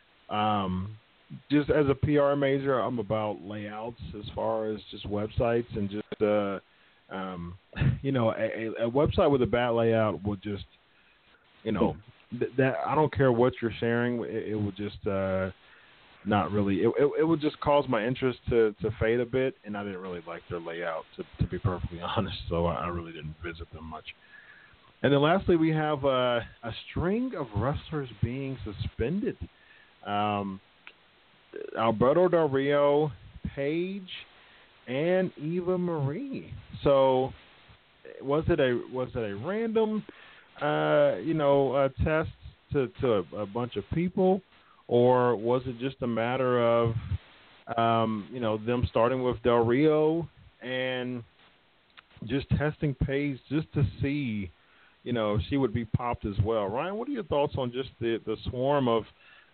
Um, just as a P R major, I'm about layouts as far as just websites, and just uh, um, you know, a, a website with a bad layout will just, you know, th- that I don't care what you're sharing, it, it will just uh, not really. It, it it would just cause my interest to, to fade a bit, and I didn't really like their layout, to to be perfectly honest. So I, I really didn't visit them much. And then lastly, we have uh, a string of wrestlers being suspended. Um, Alberto Del Rio, Paige, and Eva Marie. So was it a was it a random, uh, you know, uh, test to, to a, a bunch of people, or was it just a matter of, um, you know, them starting with Del Rio and just testing Paige just to see, you know, if she would be popped as well? Ryan, what are your thoughts on just the, the swarm of,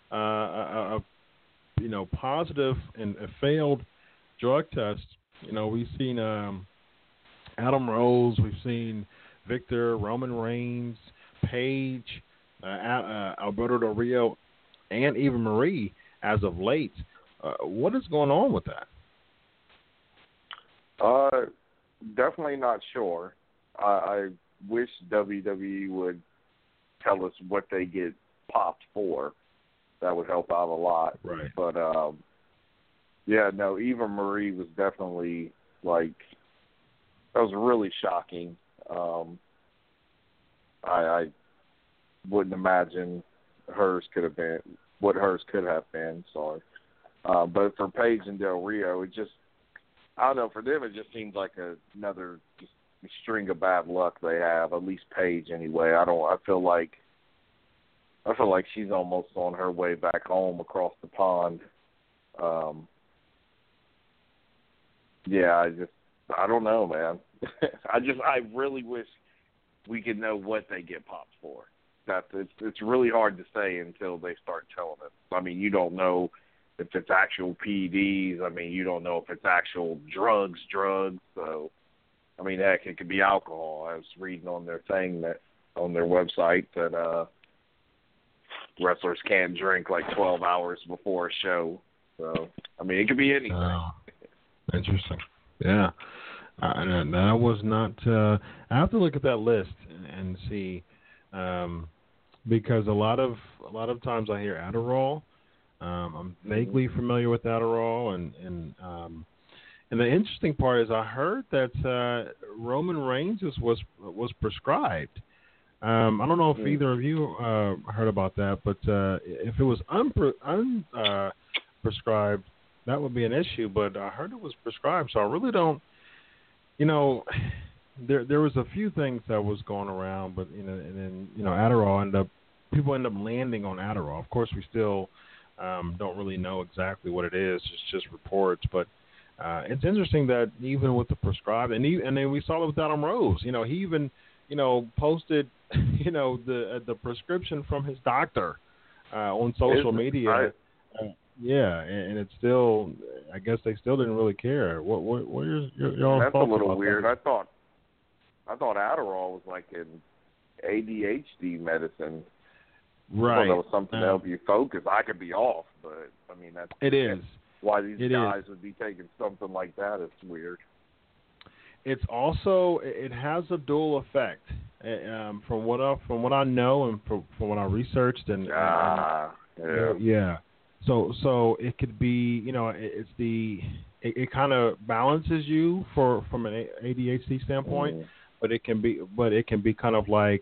uh, of, you know, positive and uh, failed drug tests? You know, we've seen um, Adam Rose, we've seen Victor, Roman Reigns, Paige, uh, uh, Alberto Del Rio, and Eva Marie as of late. Uh, what is going on with that? Uh, definitely not sure. I, I wish W W E would tell us what they get popped for. That would help out a lot. Right. But, um, yeah, no, Eva Marie was definitely, like, that was really shocking. Um, I, I wouldn't imagine hers could have been, what hers could have been, sorry. Uh, but for Paige and Del Rio, it just, I don't know, for them it just seems like a, another just string of bad luck they have, at least Paige anyway. I don't, I feel like, I feel like she's almost on her way back home across the pond. Um, yeah, I just, I don't know, man. I just, I really wish we could know what they get popped for, that. It's it's really hard to say until they start telling us. I mean, you don't know if it's actual P E Ds. I mean, you don't know if it's actual drugs, drugs. So, I mean, heck, it could be alcohol. I was reading on their thing that on their website that uh, wrestlers can't drink like twelve hours before a show. So, I mean, it could be anything. Oh, interesting. Yeah. Uh, that was not. Uh, I have to look at that list and, and see, um, because a lot of a lot of times I hear Adderall. Um, I'm vaguely familiar with Adderall, and and um, and the interesting part is I heard that uh, Roman Reigns was was prescribed. Um, I don't know if mm. either of you uh, heard about that, but uh, if it was unpre- un, uh, prescribed, that would be an issue. But I heard it was prescribed, so I really don't. You know, there there was a few things that was going around, but you know, and then you know, Adderall ended up people end up landing on Adderall. Of course, we still um, don't really know exactly what it is. It's just reports, but uh, it's interesting that even with the prescribed, and he, and then we saw it with Adam Rose. You know, he even you know posted you know the uh, the prescription from his doctor uh, on social media. Right. Uh, Yeah, and, and it's still. I guess they still didn't really care. What what what are your, your, your That's a thoughts little about weird. that? I thought I thought Adderall was like an A D H D medicine. Right. I thought that was something uh, to help you focus. I could be off, but I mean that's it is. why these it guys is. would be taking something like that. It's weird. It's also it has a dual effect. Um, from what I from what I know and from, from what I researched and, Ah, and yeah. yeah. So so it could be you know it, it's the it, it kind of balances you for from an A D H D standpoint, Mm. but it can be but it can be kind of like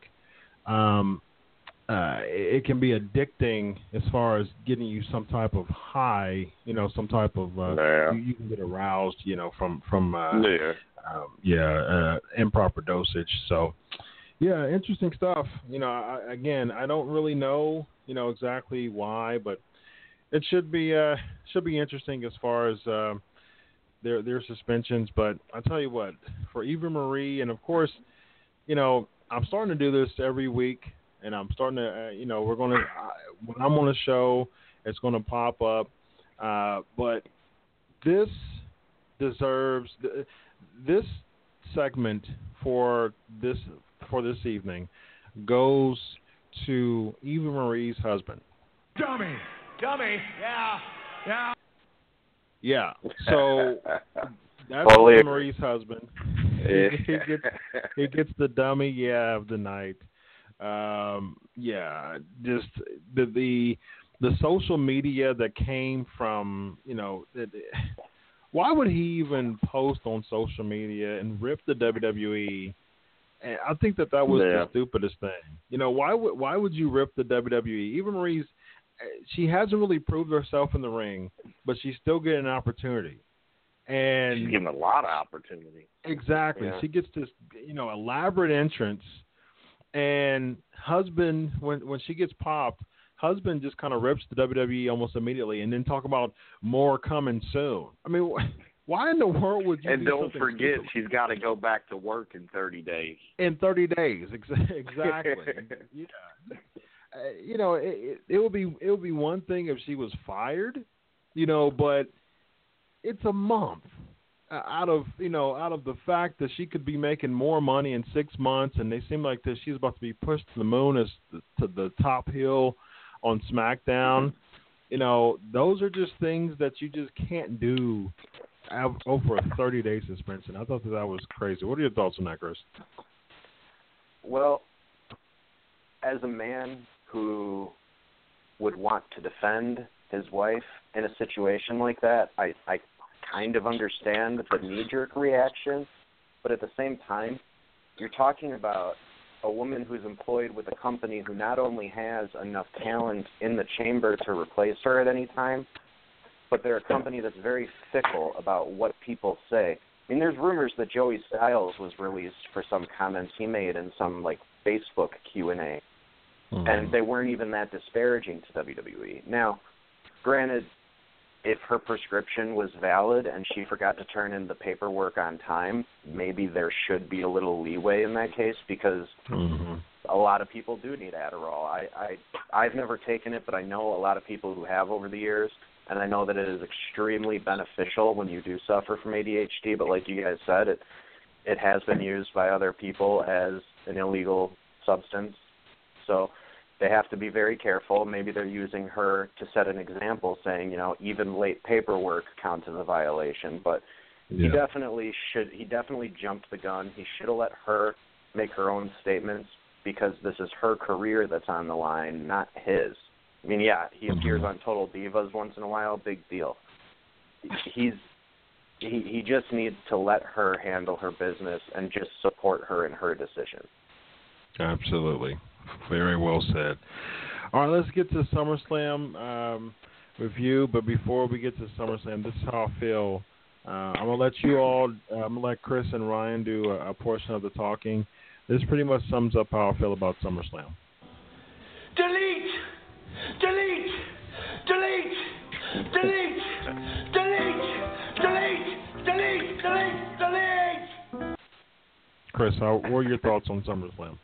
um uh it can be addicting as far as getting you some type of high, you know, some type of uh, Yeah. you, you can get aroused, you know, from from uh, Yeah. um, yeah uh, improper dosage. So yeah, interesting stuff. You know, I, again, I don't really know, you know, exactly why, but it should be uh, should be interesting as far as uh, their their suspensions. But I tell you what, for Eva Marie, and of course, you know, I'm starting to do this every week, and I'm starting to, uh, you know, we're gonna uh, when I'm on a show, it's gonna pop up. Uh, but this deserves this segment for this for this evening goes to Eva Marie's husband. Dummy. Dummy, yeah, yeah. Yeah, so that's Totally Eva agree. Marie's husband. Yeah. he, he gets he gets the dummy, yeah, of the night. Um, yeah, just the the the social media that came from you know. It, why would he even post on social media and rip the W W E? And I think that that was Yeah. the stupidest thing. You know, why would why would you rip the W W E? Eva Marie's. She hasn't really proved herself in the ring, but she's still getting an opportunity. And She's given a lot of opportunity. exactly, Yeah. she gets this, you know, elaborate entrance. And husband, when when she gets popped, husband just kind of rips the W W E almost immediately, and then talk about more coming soon. I mean, why in the world would you? And do don't something forget, stupid? she's got to go back to work in thirty days. In thirty days, ex- exactly. Yeah. Uh, you know, it, it, it would be it would be one thing if she was fired, you know, but it's a month uh, out of you know out of the fact that she could be making more money in six months, and they seem like that she's about to be pushed to the moon as the, to the top hill on SmackDown. You know, those are just things that you just can't do over a thirty day suspension. I thought that that was crazy. What are your thoughts on that, Chris? Well, as a man who would want to defend his wife in a situation like that, I, I kind of understand the knee-jerk reaction, but at the same time, you're talking about a woman who's employed with a company who not only has enough talent in the chamber to replace her at any time, but they're a company that's very fickle about what people say. I mean, there's rumors that Joey Styles was released for some comments he made in some, like, Facebook Q and A. Mm-hmm. And they weren't even that disparaging to W W E. Now, granted, if her prescription was valid and she forgot to turn in the paperwork on time, maybe there should be a little leeway in that case because mm-hmm. a lot of people do need Adderall. I, I, I've never taken it, but I know a lot of people who have over the years, and I know that it is extremely beneficial when you do suffer from A D H D, but like you guys said, it it has been used by other people as an illegal substance. So they have to be very careful. Maybe they're using her to set an example, saying, you know, even late paperwork counts as a violation. But yeah. he definitely should. He definitely jumped the gun. He should have let her make her own statements, because this is her career that's on the line, not his. I mean, yeah, he mm-hmm. appears on Total Divas once in a while, big deal. He's he he just needs to let her handle her business and just support her in her decision. Absolutely. Very well said. All right, let's get to SummerSlam um, review, but before we get to SummerSlam, this is how I feel. Uh, I'm going to let you all, uh, I'm going to let Chris and Ryan do a, a portion of the talking. This pretty much sums up how I feel about SummerSlam. Delete! Delete! Delete! Delete! Delete! Delete! Delete! Delete! Delete! Chris, how, what are your thoughts on SummerSlam?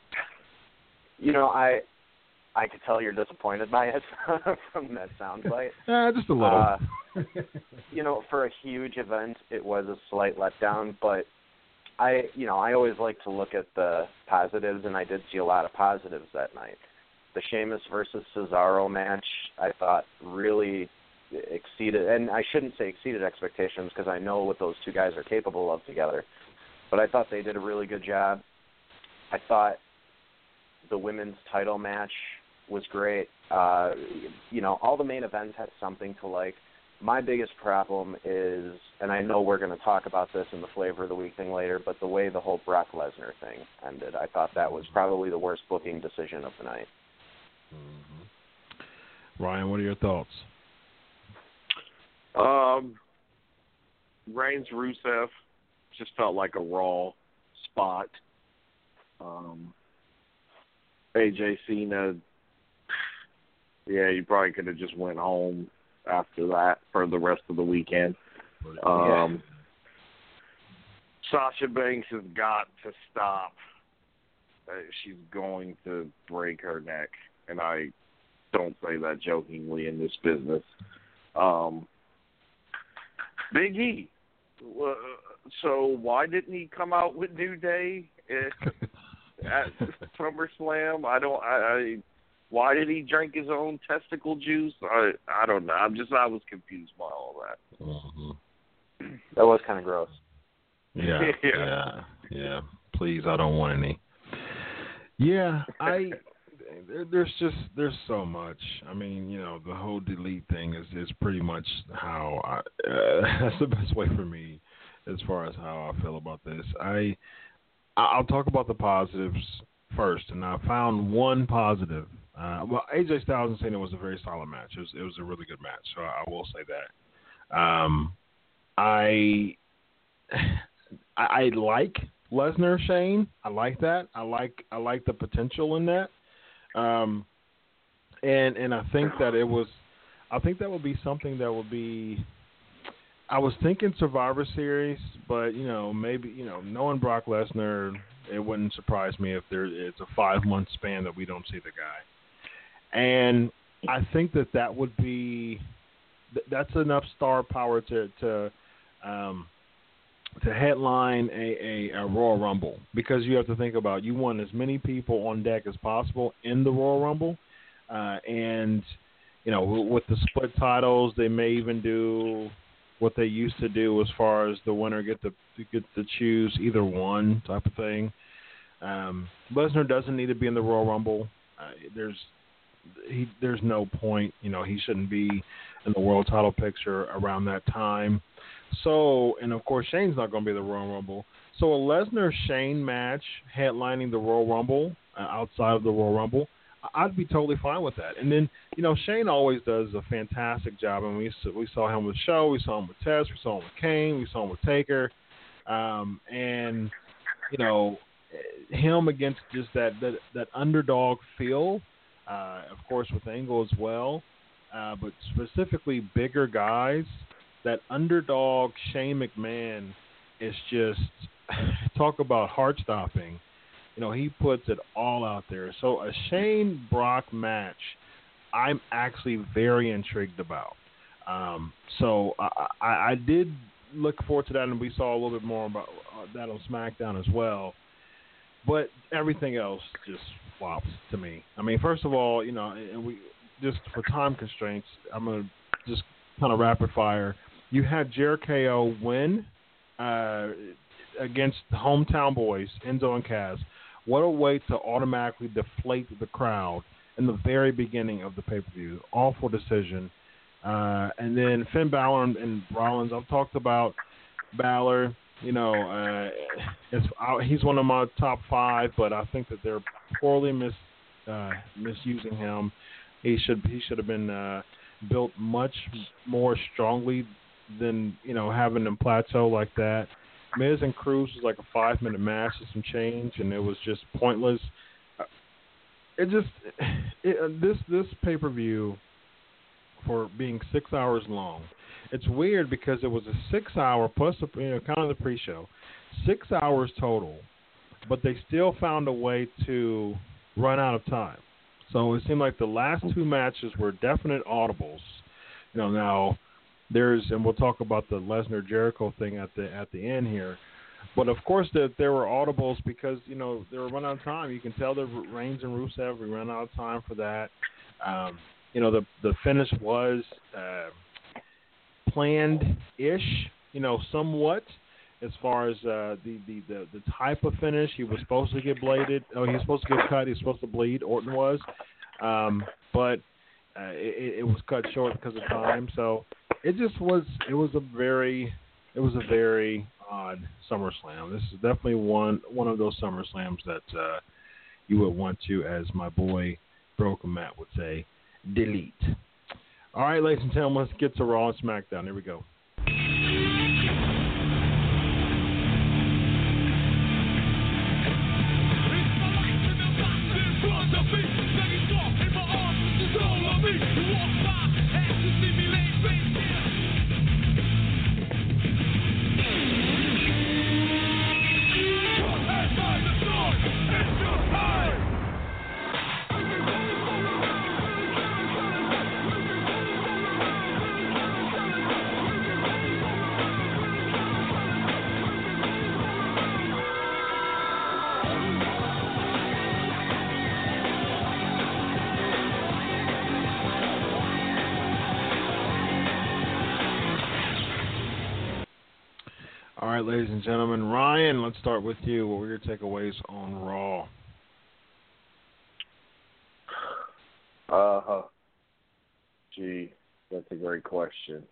You know, I I could tell you're disappointed by it from that soundbite. Uh, just a little. Uh, you know, for a huge event, it was a slight letdown, but I, you know, I always like to look at the positives, and I did see a lot of positives that night. The Sheamus versus Cesaro match, I thought, really exceeded, and I shouldn't say exceeded expectations, because I know what those two guys are capable of together, but I thought they did a really good job. I thought the women's title match was great. Uh, you know, all the main events had something to like. My biggest problem is, and I know we're going to talk about this in the Flavor of the Week thing later, but the way the whole Brock Lesnar thing ended, I thought that was probably the worst booking decision of the night. Mm-hmm. Ryan, what are your thoughts? Um, Reigns Rusev just felt like a Raw spot. Um, A J Cena, yeah, you probably could have just went home after that for the rest of the weekend. Um, Sasha Banks has got to stop. Uh, she's going to break her neck, and I don't say that jokingly in this business. Um, Big E. Uh, so why didn't he come out with New Day at SummerSlam? I don't. I, I. Why did he drink his own testicle juice? I. I don't know. I'm just. I was confused by all that. Mm-hmm. That was kind of gross. Yeah. yeah. Yeah. Yeah. Please, I don't want any. Yeah, I. There's just there's so much. I mean, you know, the whole delete thing is, is pretty much how I, uh, that's the best way for me as far as how I feel about this. I I'll talk about the positives first, and I found one positive. Uh, well, A J Styles and Cena was a very solid match. It was it was a really good match, so I will say that. Um, I I, I like Lesnar Shane. I like that. I like I like the potential in that. Um, and and I think that it was, I think that would be something that would be. I was thinking Survivor Series, but you know maybe you know knowing Brock Lesnar, it wouldn't surprise me if there it's a five month span that we don't see the guy. And I think that that would be, that's enough star power to to um, to headline a, a, a Royal Rumble, because you have to think about, you want as many people on deck as possible in the Royal Rumble, uh, and you know with the split titles, they may even do what they used to do as far as the winner get to get to choose either one type of thing. Um, Lesnar doesn't need to be in the Royal Rumble. Uh, there's he there's no point. You know he shouldn't be in the world title picture around that time. So, and of course, Shane's not going to be the Royal Rumble. So a Lesnar-Shane match headlining the Royal Rumble, uh, outside of the Royal Rumble, I'd be totally fine with that. And then, you know, Shane always does a fantastic job. I mean, we, we saw him with Show, we saw him with Test, we saw him with Kane, we saw him with Taker. Um, and, you know, him against just that, that, that underdog feel, uh, of course, with Angle as well, uh, but specifically bigger guys. That underdog Shane McMahon is just, talk about heart-stopping. You know, he puts it all out there. So a Shane Brock match, I'm actually very intrigued about. Um, so I, I, I did look forward to that, and we saw a little bit more about uh, that on SmackDown as well. But everything else just flops to me. I mean, first of all, you know, and we just for time constraints, I'm gonna just kind of rapid fire. You had Jericho win uh, against the hometown boys, Enzo and Cass. What a way to automatically deflate the crowd in the very beginning of the pay-per-view. Awful decision. Uh, and then Finn Balor and, and Rollins. I've talked about Balor. You know, uh, it's, uh, he's one of my top five, but I think that they're poorly mis, uh, misusing him. He should he should have been uh, built much more strongly than, you know, having him plateau like that. Miz and Cruz was like a five-minute match with some change, and it was just pointless. It just it, this this pay-per-view, for being six hours long, it's weird because it was a six-hour plus, you know, kind of the pre-show, six hours total, but they still found a way to run out of time. So it seemed like the last two matches were definite audibles. You know, now there's, and we'll talk about the Lesnar Jericho thing at the at the end here, but of course that there were audibles because, you know, they were running out of time. You can tell the Reigns and Rusev, we ran out of time for that. Um, you know, the the finish was uh, planned-ish, you know, somewhat, as far as uh, the, the, the, the type of finish. He was supposed to get bladed. Oh, he was supposed to get cut. He was supposed to bleed. Orton was. Um, but uh, it, it was cut short because of time. So it just was, it was a very, it was a very odd SummerSlam. This is definitely one, one of those SummerSlams that uh, you would want to, as my boy Broken Matt would say, delete. All right, ladies and gentlemen, let's get to Raw and SmackDown. Here we go. All right, ladies and gentlemen. Ryan, let's start with you. What were your takeaways on Raw? Uh, gee, that's a great question.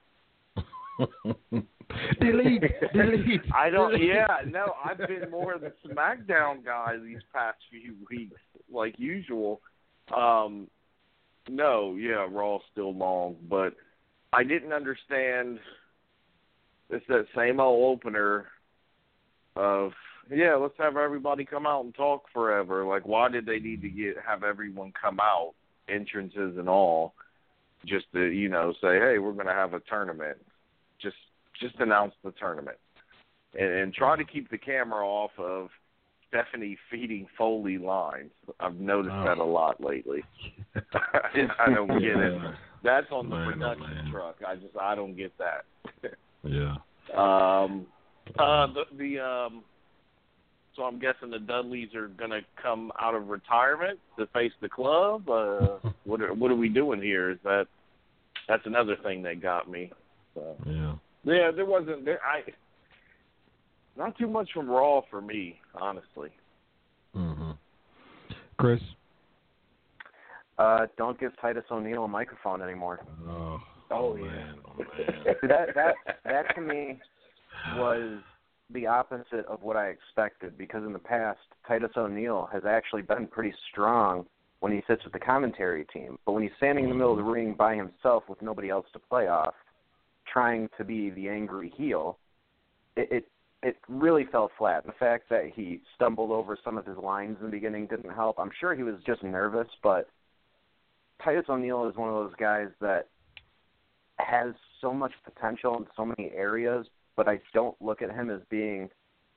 delete, delete. I don't. delete. Yeah, no, I've been more of the SmackDown guy these past few weeks, like usual. Um, no, yeah, Raw's still long, but I didn't understand. It's that same old opener of, yeah, let's have everybody come out and talk forever. Like, why did they need to get have everyone come out, entrances and all, just to, you know, say, hey, we're going to have a tournament. Just just announce the tournament. And, and try to keep the camera off of Stephanie feeding Foley lines. I've noticed oh. that a lot lately. I don't get it. That's on the man, production man. truck. I just, I don't get that. Yeah. Um. Uh. The. the um. So I'm guessing the Dudleys are gonna come out of retirement to face the club. Uh. what are What are we doing here? Is that? That's another thing that got me. So. Yeah. Yeah. There wasn't. There. I. Not too much from Raw for me, honestly. Mm-hmm. Chris. Uh. Don't give Titus O'Neil a microphone anymore. Oh. Oh, oh yeah. man, oh man. that that that to me was the opposite of what I expected, because in the past Titus O'Neil has actually been pretty strong when he sits with the commentary team, but when he's standing in the middle of the ring by himself with nobody else to play off, trying to be the angry heel, it it, it really fell flat. The fact that he stumbled over some of his lines in the beginning didn't help. I'm sure he was just nervous, but Titus O'Neil is one of those guys that has so much potential in so many areas, but I don't look at him as being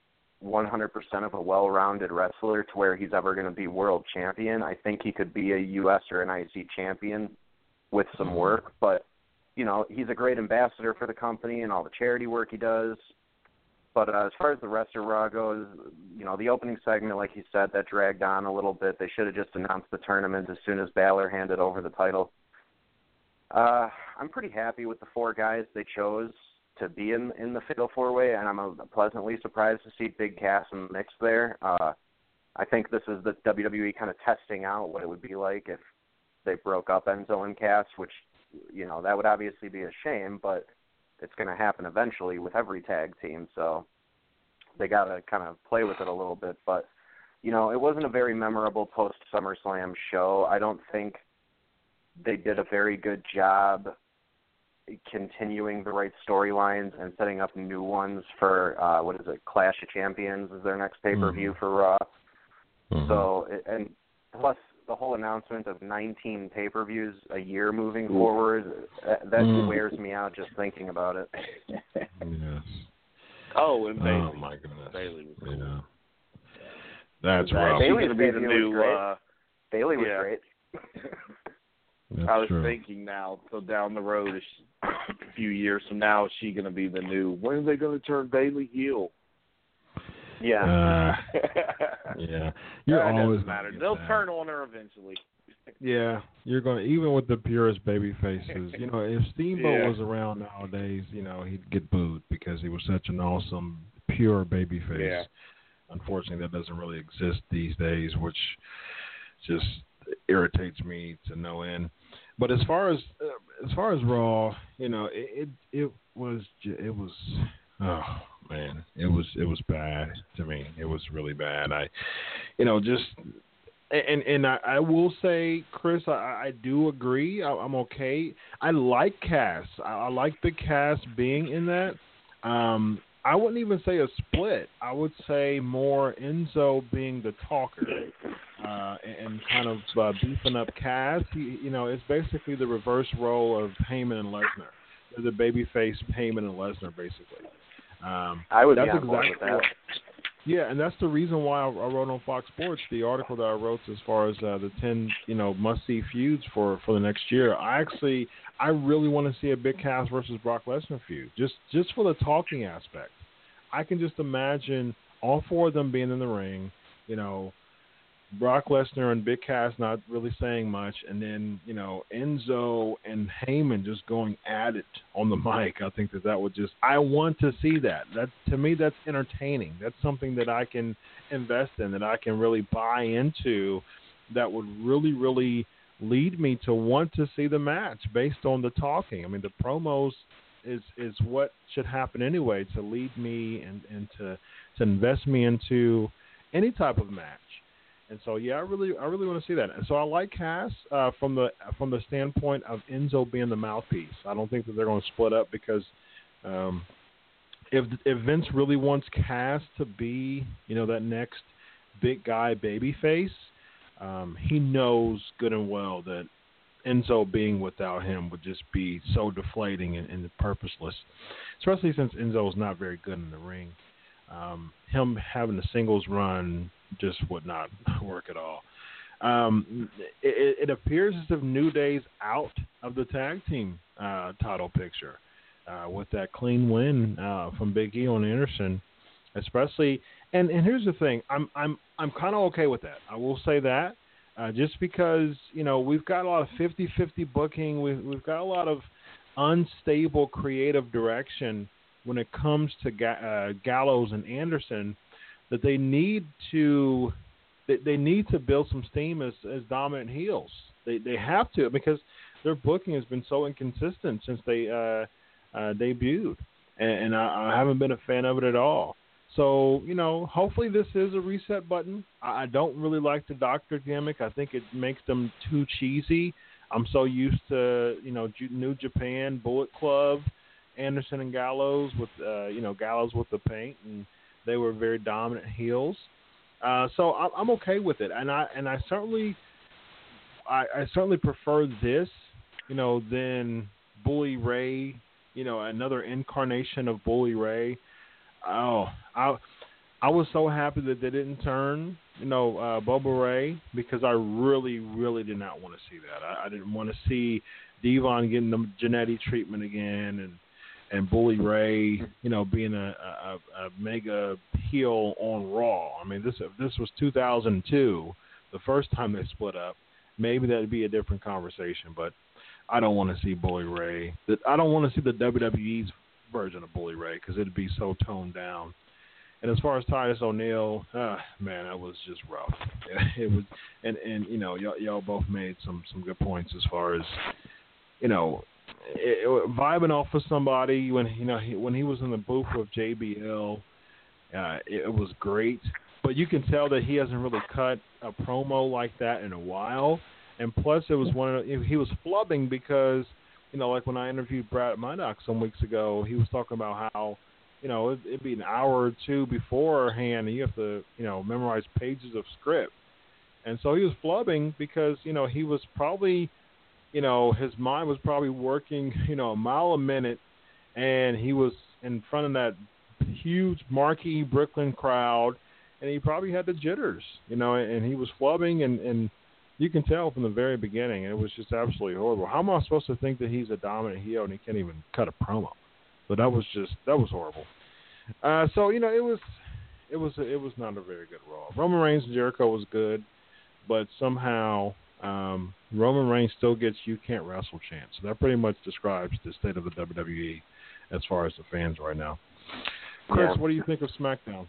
one hundred percent of a well-rounded wrestler to where he's ever going to be world champion. I think he could be a U S or an I C champion with some work, but, you know, he's a great ambassador for the company and all the charity work he does. But uh, as far as the rest of Raw goes, you know, the opening segment, like you said, that dragged on a little bit. They should have just announced the tournament as soon as Balor handed over the title. Uh, I'm pretty happy with the four guys they chose to be in in the Fatal four-way, and I'm uh, pleasantly surprised to see Big Cass in the mix there. Uh, I think this is the W W E kind of testing out what it would be like if they broke up Enzo and Cass, which, you know, that would obviously be a shame, but it's going to happen eventually with every tag team, so they got to kind of play with it a little bit. But, you know, it wasn't a very memorable post-SummerSlam show. I don't think they did a very good job continuing the right storylines and setting up new ones for, uh, what is it, Clash of Champions is their next pay-per-view mm-hmm. for Raw. Mm-hmm. So, and plus the whole announcement of nineteen pay-per-views a year moving Ooh. forward, that, that mm. wears me out just thinking about it. Yes. Oh, and Bayley. Oh, my goodness. Bayley was cool. Yeah. That's right. rough. Bayley was the new, uh, Bayley was yeah. great. That's I was true. thinking now, so down the road, is she, a few years from now, is she going to be the new, when are they going to turn Bayley heel? Yeah. Uh, yeah. You're that always doesn't matter. They'll that. turn on her eventually. Yeah. You're going to, even with the purest baby faces, you know, if Steamboat yeah. was around nowadays, you know, he'd get booed because he was such an awesome, pure baby face. Yeah. Unfortunately, that doesn't really exist these days, which just irritates me to no end. But as far as uh, as far as Raw, you know, it it, it was it was oh man, it was it was bad to me. It was really bad. I, you know, just and and I, I will say, Chris, I, I do agree. I, I'm okay. I like Cass. I, I like the Cass being in that. Um, I wouldn't even say a split. I would say more Enzo being the talker. Uh, and, and kind of uh, beefing up Cass. He, you know, it's basically the reverse role of Heyman and Lesnar. They're the babyface Heyman and Lesnar, basically. Um, I would that's be on exactly board with that. What, yeah, and that's the reason why I, I wrote on Fox Sports the article that I wrote as far as uh, the ten, you know, must-see feuds for, for the next year. I actually, I really want to see a Big Cass versus Brock Lesnar feud, just just for the talking aspect. I can just imagine all four of them being in the ring, you know, Brock Lesnar and Big Cass not really saying much, and then, you know, Enzo and Heyman just going at it on the mic. I think that that would just – I want to see that. That to me, that's entertaining. That's something that I can invest in, that I can really buy into, that would really, really lead me to want to see the match based on the talking. I mean, the promos is, is what should happen anyway to lead me and, and to, to invest me into any type of match. And so, yeah, I really, I really want to see that. And so, I like Cass uh, from the from the standpoint of Enzo being the mouthpiece. I don't think that they're going to split up because um, if if Vince really wants Cass to be, you know, that next big guy babyface, um, he knows good and well that Enzo being without him would just be so deflating and, and purposeless, especially since Enzo is not very good in the ring. Um, him having the singles run just would not work at all. Um, it, it appears as if New Day's out of the tag team uh, title picture uh, with that clean win uh, from Big E on Anderson, especially. And, and here's the thing, I'm I'm I'm kind of okay with that. I will say that uh, just because you know we've got a lot of fifty-fifty booking, we've we've got a lot of unstable creative direction when it comes to Ga- uh, Gallows and Anderson. That they need to, they, they need to build some steam as, as dominant heels. They they have to because their booking has been so inconsistent since they uh, uh, debuted, and, and I, I haven't been a fan of it at all. So you know, hopefully this is a reset button. I, I don't really like the Doctor gimmick. I think it makes them too cheesy. I'm so used to you know New Japan, Bullet Club, Anderson and Gallows with uh, you know Gallows with the paint and. They were very dominant heels, uh, so I'm okay with it, and I and I certainly, I, I certainly prefer this, you know, than Bully Ray, you know, another incarnation of Bully Ray. Oh, I, I was so happy that they didn't turn, you know, uh, Bubba Ray, because I really, really did not want to see that. I, I didn't want to see Devon getting the Jannetty treatment again, and and Bully Ray, you know, being a, a, a mega heel on Raw. I mean, this if this was two thousand two, the first time they split up, maybe that'd be a different conversation. But I don't want to see Bully Ray. I don't want to see the W W E's version of Bully Ray because it'd be so toned down. And as far as Titus O'Neil, uh, man, that was just rough. It was, and, and you know, y'all, y'all both made some, some good points as far as, you know, it, it, vibing off of somebody when you know he, when he was in the booth with J B L, uh, it, it was great. But you can tell that he hasn't really cut a promo like that in a while. And plus, it was one of the, he was flubbing because, you know, like when I interviewed Brad Murdoch some weeks ago, he was talking about how, you know, it, it'd be an hour or two beforehand, and you have to, you know, memorize pages of script. And so he was flubbing because, you know, he was probably, you know, his mind was probably working, you know, a mile a minute, and he was in front of that huge marquee Brooklyn crowd, and he probably had the jitters, you know, and he was flubbing, and, and you can tell from the very beginning, it was just absolutely horrible. How am I supposed to think that he's a dominant heel and he can't even cut a promo? But that was just that was horrible. Uh, so you know it was it was it was not a very good Raw. Roman Reigns and Jericho was good, but somehow um, Roman Reigns still gets "you can't wrestle" chance. So that pretty much describes the state of the W W E as far as the fans right now. Chris, yeah. What do you think of SmackDown?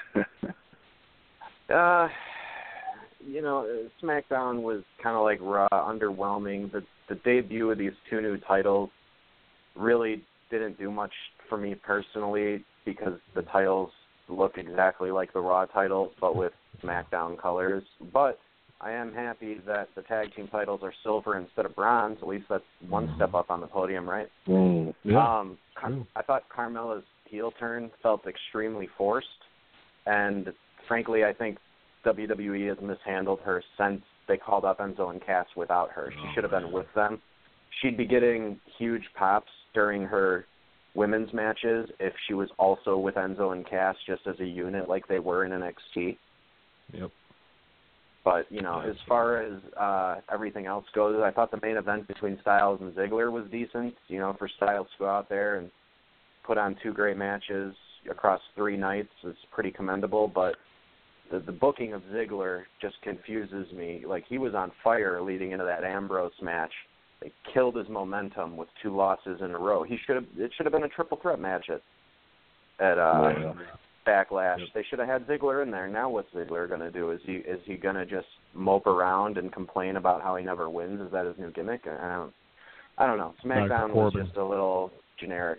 uh, you know, SmackDown was kind of like Raw, underwhelming. The the debut of these two new titles really didn't do much for me personally because the titles look exactly like the Raw title but with SmackDown colors. But I am happy that the tag team titles are silver instead of bronze. At least that's one step up on the podium, right? Mm, yeah. Um, Car- I thought Carmella's heel turn felt extremely forced, and frankly, I think W W E has mishandled her since they called up Enzo and Cass without her. She should have been with them. She'd be getting huge pops during her women's matches if she was also with Enzo and Cass just as a unit like they were in N X T. Yep. But, you know, as far as uh, everything else goes, I thought the main event between Styles and Ziggler was decent. You know, for Styles to go out there and put on two great matches across three nights is pretty commendable. But the, the booking of Ziggler just confuses me. Like, he was on fire leading into that Ambrose match. They killed his momentum with two losses in a row. He should have. It should have been a triple threat match at at uh, yeah. Backlash. Yep. They should have had Ziggler in there. Now what's Ziggler going to do? Is he is he going to just mope around and complain about how he never wins? Is that his new gimmick? I don't. I don't know. SmackDown was just a little generic.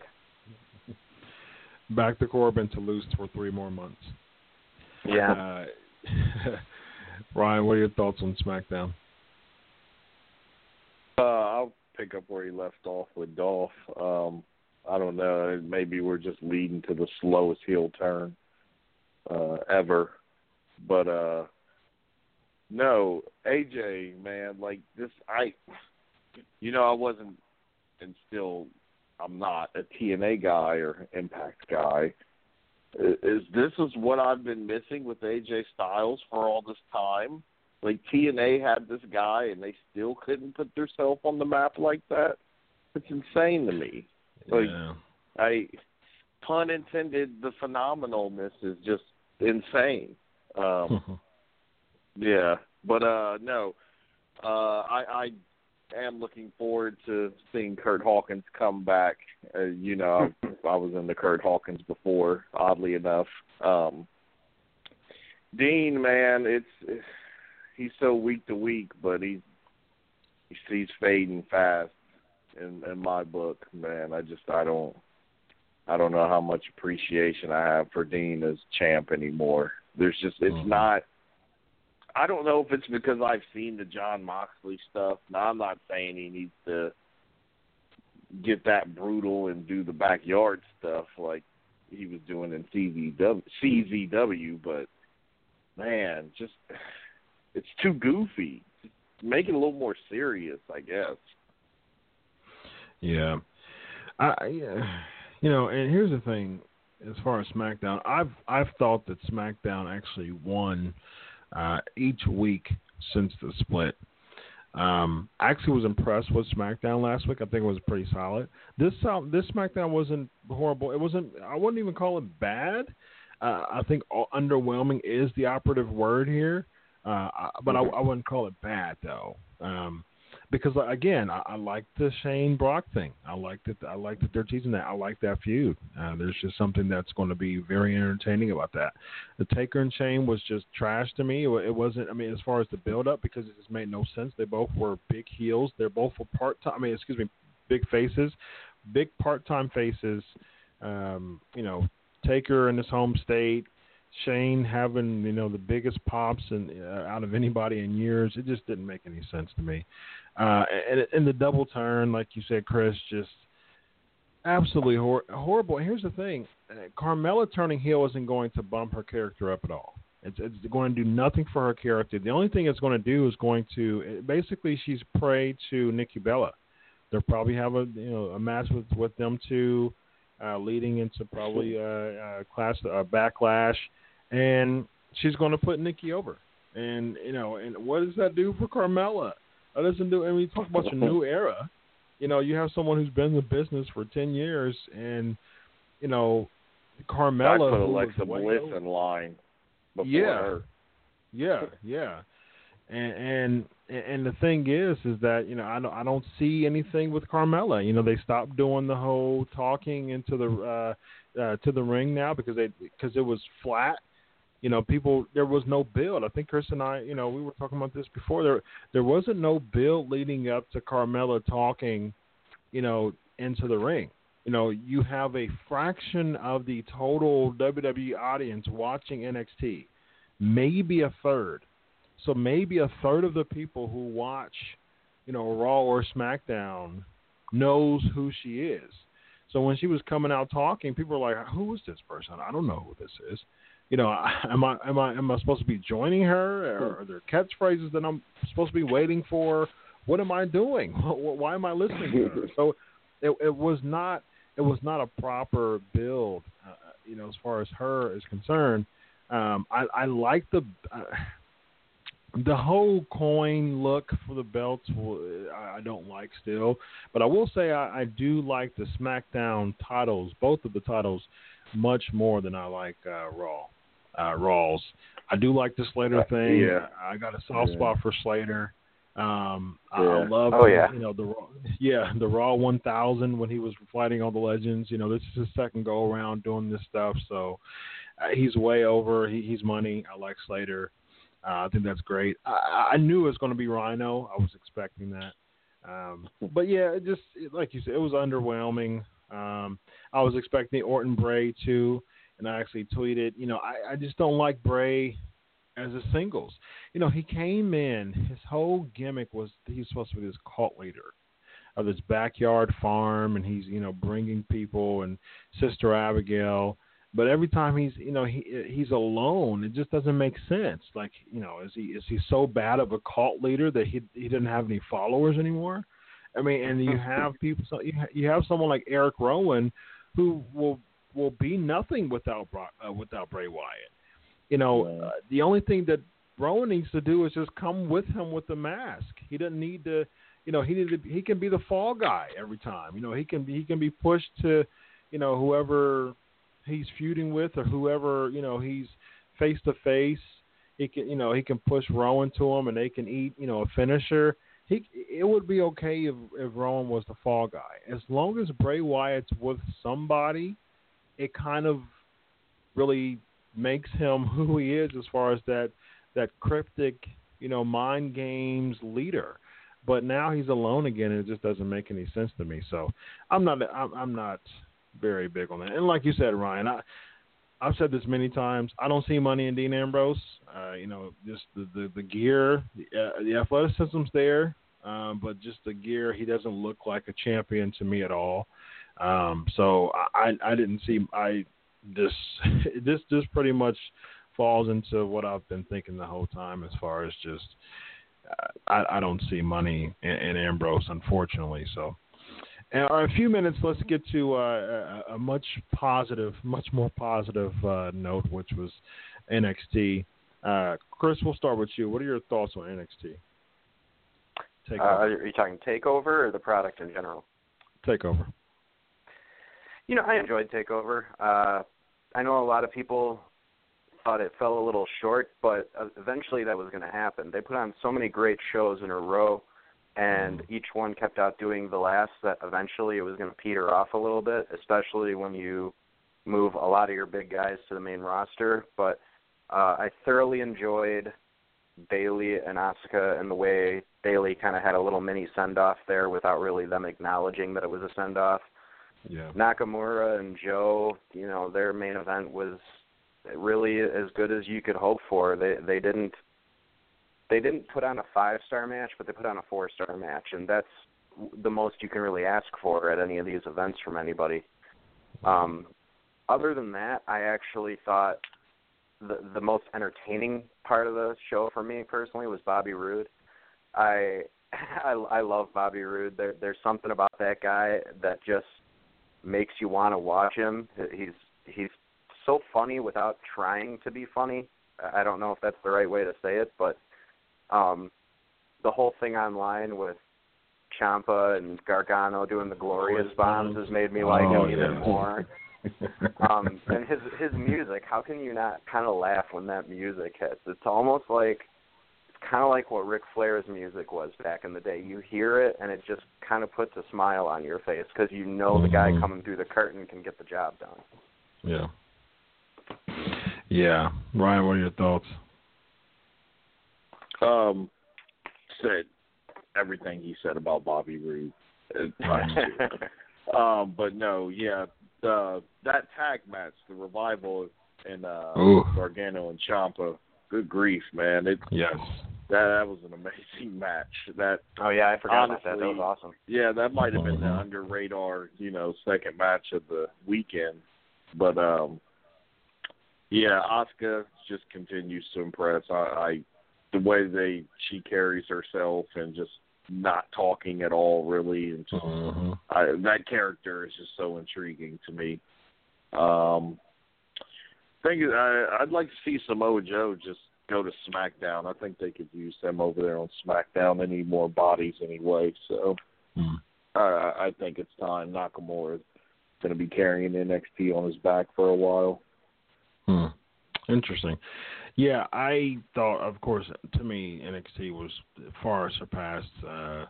Back to Corbin to lose for three more months. Yeah. Uh, Ryan, what are your thoughts on SmackDown? Uh, I'll pick up where he left off with Dolph. Um, I don't know. Maybe we're just leading to the slowest heel turn uh, ever. But, uh, no, A J, man, like this, I, you know, I wasn't, and still I'm not a T N A guy or Impact guy. Is this is what I've been missing with A J Styles for all this time? Like, T N A had this guy, and they still couldn't put themselves on the map like that? It's insane to me. Like, yeah. I, pun intended, the phenomenalness is just insane. Um, yeah, but, uh, no, uh, I, I am looking forward to seeing Kurt Hawkins come back. Uh, you know, I, I was into Kurt Hawkins before, oddly enough. Um, Dean, man, it's... it's he's so week to week, but he's he's fading fast in in my book, man. I just I don't I don't know how much appreciation I have for Dean as champ anymore. There's just it's mm-hmm. not. I don't know if it's because I've seen the Jon Moxley stuff. Now I'm not saying he needs to get that brutal and do the backyard stuff like he was doing in C Z W, but man, just. It's too goofy. Make it a little more serious, I guess. Yeah. I, yeah. You know, and here's the thing. as far as SmackDown, I've I've thought that SmackDown actually won uh, each week since the split. Um, I actually was impressed with SmackDown last week. I think it was pretty solid. This uh, this SmackDown wasn't horrible. It wasn't. I wouldn't even call it bad. Uh, I think all, underwhelming is the operative word here. Uh, but I, I wouldn't call it bad though, um, because again, I, I like the Shane Brock thing. I like that. I like that they're teasing that. I like that feud. Uh, there's just something that's going to be very entertaining about that. The Taker and Shane was just trash to me. It wasn't. I mean, as far as the build up, because it just made no sense. They both were big heels. They're both part time. I mean, excuse me, big faces, big part time faces. Um, you know, Taker in his home state. Shane having, you know, the biggest pops in, uh, out of anybody in years. It just didn't make any sense to me. Uh, and, and the double turn, like you said, Chris, just absolutely hor- horrible. And here's the thing. Uh, Carmella turning heel isn't going to bump her character up at all. It's, it's going to do nothing for her character. The only thing it's going to do is going to – basically she's prey to Nikki Bella. They'll probably have a, you know, a match with, with them two uh, leading into probably a, a class, a backlash. And she's going to put Nikki over. And, you know, and what does that do for Carmella? That doesn't do – and when you talk about your new era, you know, you have someone who's been in the business for ten years and, you know, Carmella – I put Alexa Bliss over. in line before yeah. her. Yeah, yeah. And, and and the thing is, is that, you know, I don't I don't see anything with Carmella. You know, they stopped doing the whole talking into the uh, uh, to the ring now because they because it was flat. You know, people, there was no build. I think Chris and I, you know, we were talking about this before. There there wasn't no build leading up to Carmella talking, you know, into the ring. You know, you have a fraction of the total W W E audience watching N X T, maybe a third. So maybe a third of the people who watch, you know, Raw or SmackDown knows who she is. So when she was coming out talking, people were like, "Who is this person? I don't know who this is." You know, am I am I am I supposed to be joining her? Or are there catchphrases that I'm supposed to be waiting for? What am I doing? Why am I listening to her? So it, it was not it was not a proper build, uh, you know, as far as her is concerned. Um, I, I like the uh, the whole coin look for the belts. I don't like still, but I will say I, I do like the SmackDown titles, both of the titles, much more than I like uh, Raw. Uh, Raws. I do like the Slater thing. Yeah. I got a soft yeah. spot for Slater. Um, I, yeah. I love, oh, yeah. you know, the yeah the Raw one thousand when he was fighting all the legends. You know, this is his second go around doing this stuff, so uh, he's way over. He, he's money. I like Slater. Uh, I think that's great. I, I knew it was going to be Rhino. I was expecting that. Um, but yeah, it just like you said, it was underwhelming. Um, I was expecting Orton Bray too. And I actually tweeted, you know, I, I just don't like Bray as a singles. You know, he came in, his whole gimmick was he's supposed to be this cult leader of this backyard farm, and he's, you know, bringing people and Sister Abigail. But every time he's, you know, he he's alone, it just doesn't make sense. Like, you know, is he is he so bad of a cult leader that he he didn't have any followers anymore? I mean, and you have people, so you you have someone like Eric Rowan who will. will be nothing without uh, without Bray Wyatt. You know, uh, the only thing that Rowan needs to do is just come with him with the mask. He doesn't need to, you know, he need to, he can be the fall guy every time. You know, he can he can be pushed to, you know, whoever he's feuding with or whoever, you know, he's face to face. He can, you know, he can push Rowan to him and they can eat, you know, a finisher. He it would be okay if if Rowan was the fall guy. As long as Bray Wyatt's with somebody, it kind of really makes him who he is as far as that that cryptic, you know, mind games leader. But now he's alone again, and it just doesn't make any sense to me. So I'm not I'm, I'm not very big on that. And like you said, Ryan, I I've said this many times. I don't see money in Dean Ambrose. Uh, you know, just the the, the gear, the, uh, the athleticism's there, um, but just the gear, he doesn't look like a champion to me at all. Um, so I, I didn't see I this this this pretty much falls into what I've been thinking the whole time as far as just uh, I, I don't see money in, in Ambrose, unfortunately. So And uh, a few minutes, let's get to uh, a, a much positive, much more positive uh, note, which was N X T. Uh, Chris, we'll start with you. What are your thoughts on N X T? Uh, are you talking TakeOver or the product in general? TakeOver. You know, I enjoyed TakeOver. Uh, I know a lot of people thought it fell a little short, but eventually that was going to happen. They put on so many great shows in a row, and each one kept outdoing the last that eventually it was going to peter off a little bit, especially when you move a lot of your big guys to the main roster. But uh, I thoroughly enjoyed Bayley and Asuka and the way Bayley kind of had a little mini send-off there without really them acknowledging that it was a send-off. Yeah. Nakamura and Joe, you know, their main event was really as good as you could hope for. They they didn't they didn't put on a five-star match, but they put on a four-star match, and that's the most you can really ask for at any of these events from anybody. Um, other than that, I actually thought the the most entertaining part of the show for me personally was Bobby Roode. I I, I love Bobby Roode. There, there's something about that guy that just makes you want to watch him. He's he's so funny without trying to be funny. I don't know if that's the right way to say it, but um, the whole thing online with Ciampa and Gargano doing the glorious bombs has made me like oh, him even yeah. more. um, and his his music, how can you not kind of laugh when that music hits? It's almost like it's kind of like what Ric Flair's music was back in the day. You hear it, and it just kind of puts a smile on your face because you know the guy coming through the curtain can get the job done. Yeah. Yeah. Ryan, what are your thoughts? Um, said everything he said about Bobby Roode. um, but no, yeah, the that tag match, the Revival and uh, Gargano and Ciampa. Good grief, man! It, yes, that that was an amazing match. That oh yeah, I forgot honestly, about that. That was awesome. Yeah, that might have been the under radar, you know, second match of the weekend. But um, yeah, Asuka just continues to impress. I, I the way they she carries herself and just not talking at all, really, and just mm-hmm. I, that character is just so intriguing to me. Um, I think I, I'd like to see Samoa Joe just go to SmackDown. I think they could use them over there on SmackDown. They need more bodies anyway, so mm. uh, I think it's time. Nakamura is going to be carrying N X T on his back for a while. Hmm. Interesting. Yeah, I thought, of course, to me, N X T was far surpassed uh,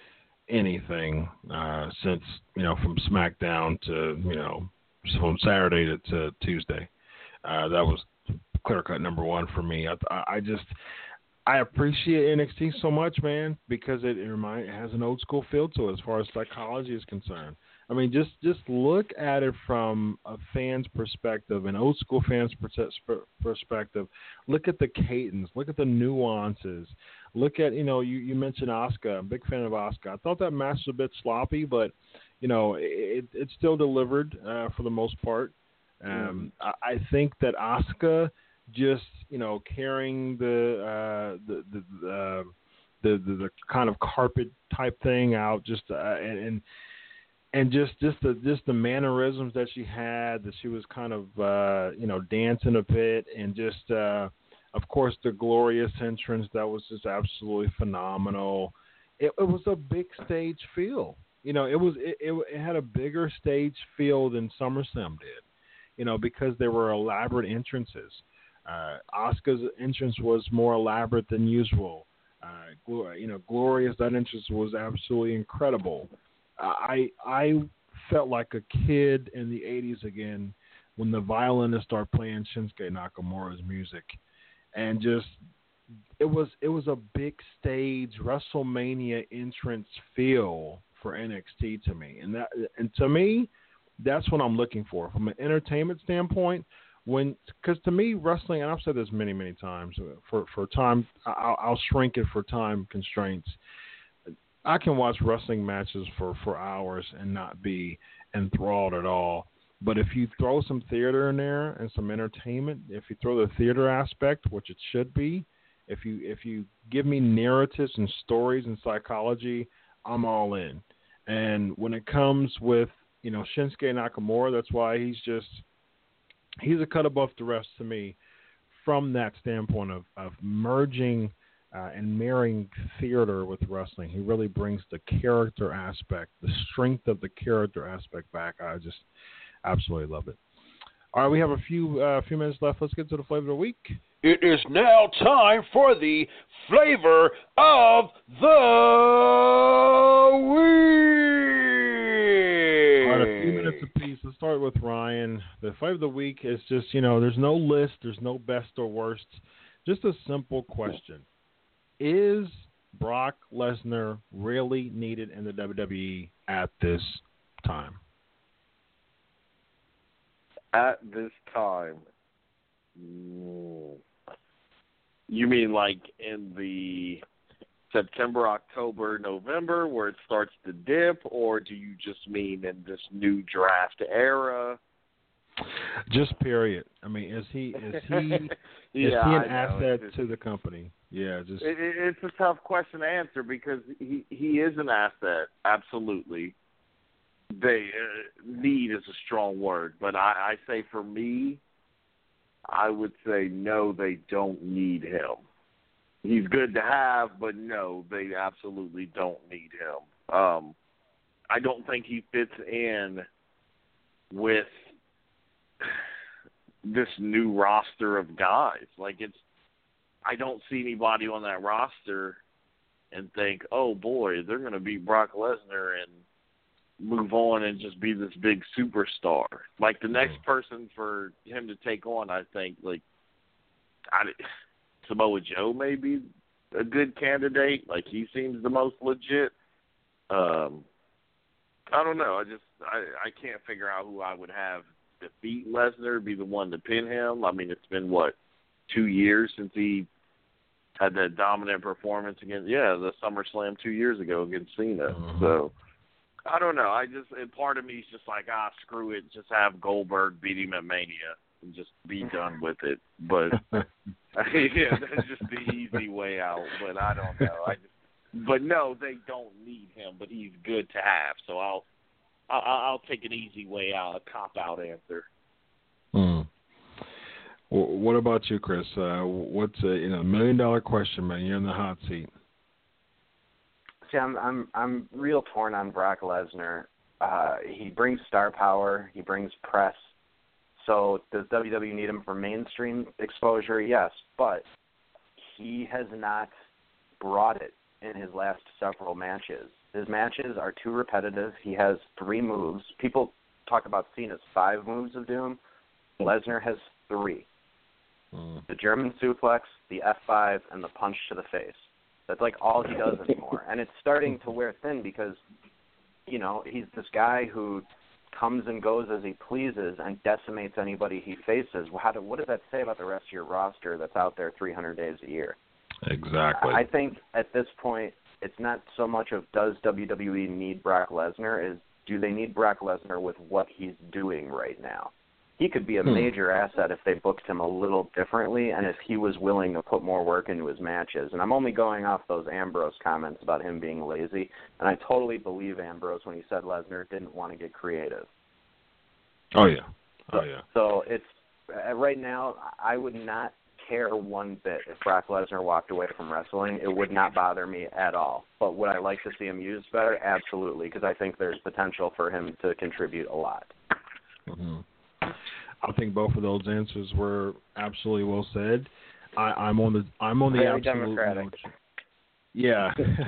anything uh, since, you know, from SmackDown to, you know, from Saturday to, to Tuesday. Uh, that was clear-cut number one for me. I, I just, I appreciate N X T so much, man, because it, it, remind, it has an old-school feel to it as far as psychology is concerned. I mean, just, just look at it from a fan's perspective, an old-school fan's perspective. Look at the cadence. Look at the nuances. Look at, you know, you, you mentioned Asuka. I'm a big fan of Asuka. I thought that match was a bit sloppy, but, you know, it, it still delivered uh, for the most part. Um, I, I think that Asuka just, you know, carrying the, uh, the, the, the, the, the, the kind of carpet type thing out just uh, and, and And just, just the just the mannerisms that she had, that she was kind of uh, you know dancing a bit, and just uh, of course the glorious entrance that was just absolutely phenomenal. It, it was a big stage feel, you know. It was it, it, it had a bigger stage feel than SummerSlam did, you know, because there were elaborate entrances. Uh, Asuka's entrance was more elaborate than usual. Uh, you know, glorious, that entrance was absolutely incredible. I I felt like a kid in the eighties again when the violinist started playing Shinsuke Nakamura's music, and just it was it was a big stage WrestleMania entrance feel for N X T to me, and that and to me that's what I'm looking for from an entertainment standpoint. When because to me wrestling, and I've said this many many times, for for time I'll, I'll shrink it for time constraints. I can watch wrestling matches for, for hours and not be enthralled at all. But if you throw some theater in there and some entertainment, if you throw the theater aspect, which it should be, if you if you give me narratives and stories and psychology, I'm all in. And when it comes with, you know, Shinsuke Nakamura, that's why he's just, he's a cut above the rest to me from that standpoint of, of merging uh, and marrying theater with wrestling. He really brings the character aspect, the strength of the character aspect back. I just absolutely love it. All right, we have a few uh, few minutes left. Let's get to the flavor of the week. It is now time for the flavor of the week. All right, a few minutes apiece. Let's start with Ryan. The flavor of the week is just, you know, there's no list, there's no best or worst. Just a simple question. Is Brock Lesnar really needed in the W W E at this time? At this time, you mean like in the September, October, November, where it starts to dip, or do you just mean in this new draft era? Just period. I mean, is he is he yeah, is he an I asset know. to the company? Yeah, just it, it, it's a tough question to answer because he he is an asset, absolutely. They uh, need is a strong word, but I, I say for me, I would say no, they don't need him. He's good to have, but no, they absolutely don't need him. Um, I don't think he fits in with this new roster of guys. Like it's, I don't see anybody on that roster and think, oh boy, they're going to beat Brock Lesnar and move on and just be this big superstar. Like the next person for him to take on, I think, like I, Samoa Joe may be a good candidate. Like he seems the most legit. Um, I don't know. I just I, I can't figure out who I would have defeat Lesnar, be the one to pin him. I mean, it's been what two years since he had that dominant performance against yeah the SummerSlam two years ago against Cena. Mm-hmm. So. I don't know. I just and part of me is just like, ah, screw it. Just have Goldberg beat him at Mania and just be done with it. But yeah, that's just the easy way out. But I don't know. I just, but no, they don't need him. But he's good to have. So I'll, I'll, I'll take an easy way out, a cop out answer. Hmm. Well, what about you, Chris? Uh, what's a you know million dollar question, man? You're in the hot seat. See, I'm I'm I'm real torn on Brock Lesnar. Uh, he brings star power. He brings press. So does W W E need him for mainstream exposure? Yes, but he has not brought it in his last several matches. His matches are too repetitive. He has three moves. People talk about Cena's five moves of doom. Lesnar has three. Mm. The German suplex, the F five, and the punch to the face. That's like all he does anymore. And it's starting to wear thin because, you know, he's this guy who comes and goes as he pleases and decimates anybody he faces. How do, what does that say about the rest of your roster that's out there three hundred days a year? Exactly. I think at this point, it's not so much of does W W E need Brock Lesnar, is do they need Brock Lesnar with what he's doing right now? He could be a major asset if they booked him a little differently and if he was willing to put more work into his matches. And I'm only going off those Ambrose comments about him being lazy. And I totally believe Ambrose when he said Lesnar didn't want to get creative. Oh, yeah. Oh, yeah. So, so it's uh, right now, I would not care one bit if Brock Lesnar walked away from wrestling. It would not bother me at all. But would I like to see him used better? Absolutely, because I think there's potential for him to contribute a lot. Mm-hmm. I think both of those answers were absolutely well said. I, I'm on the I'm on the Very absolute democratic. Note. Yeah.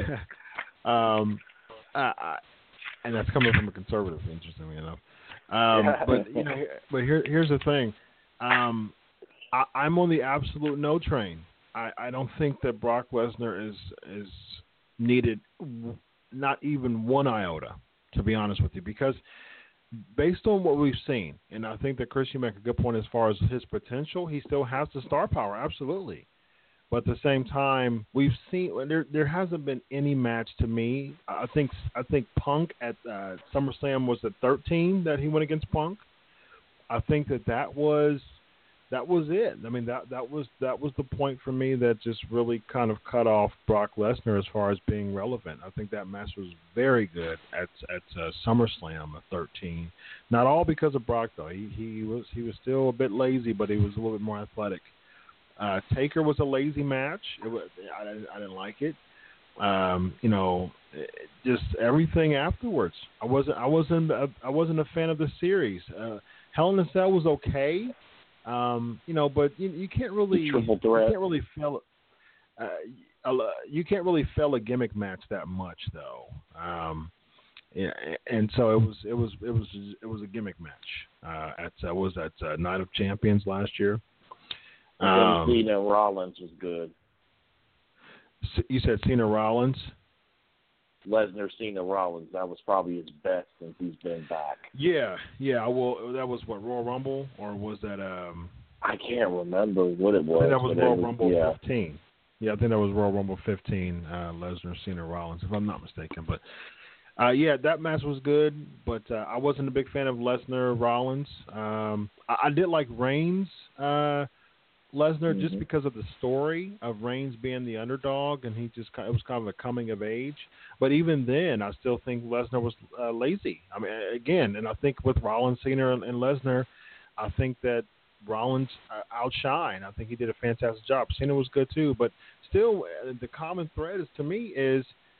um, I, I, and that's coming from a conservative, interestingly enough. Um, yeah. But you know, but here here's the thing. Um, I, I'm on the absolute no train. I, I don't think that Brock Lesnar is is needed, not even one iota, to be honest with you, because based on what we've seen, and I think that Chris, you make a good point as far as his potential, he still has the star power, absolutely. But at the same time, we've seen there there hasn't been any match to me. I think I think Punk at uh, SummerSlam was at thirteen that he went against Punk. I think that that was that was it. I mean, that that was that was the point for me that just really kind of cut off Brock Lesnar as far as being relevant. I think that match was very good at at uh, SummerSlam at thirteen. Not all because of Brock though. He he was he was still a bit lazy, but he was a little bit more athletic. Uh, Taker was a lazy match. It was, I, I didn't like it. Um, you know, just everything afterwards. I wasn't I wasn't a, I wasn't a fan of the series. Uh, Hell in a Cell was okay. Um, you know, but you, you can't really, Triple threat. you can't really fail, uh, you can't really fail a gimmick match that much, though. Um, yeah, and so it was, it was, it was, it was a gimmick match. Uh, at uh, what was that uh, Night of Champions last year? Um, Cena Rollins was good. You said Cena Rollins. Lesnar, Cena, Rollins. That was probably his best since he's been back. Yeah, yeah. Well, that was what, Royal Rumble, or was that? Um, I can't remember what it was. I think that was Royal was, Rumble yeah. fifteen. Yeah, I think that was Royal Rumble fifteen. Uh, Lesnar, Cena, Rollins, if I'm not mistaken. But uh, yeah, that match was good. But uh, I wasn't a big fan of Lesnar, Rollins. Um, I, I did like Reigns. Uh, Lesnar, mm-hmm. just because of the story of Reigns being the underdog, and he just it was kind of a coming of age. But even then, I still think Lesnar was uh, lazy. I mean, again, and I think with Rollins, Cena, and, and Lesnar, I think that Rollins uh, outshined. I think he did a fantastic job. Cena was good too, but still, uh, the common thread is to me is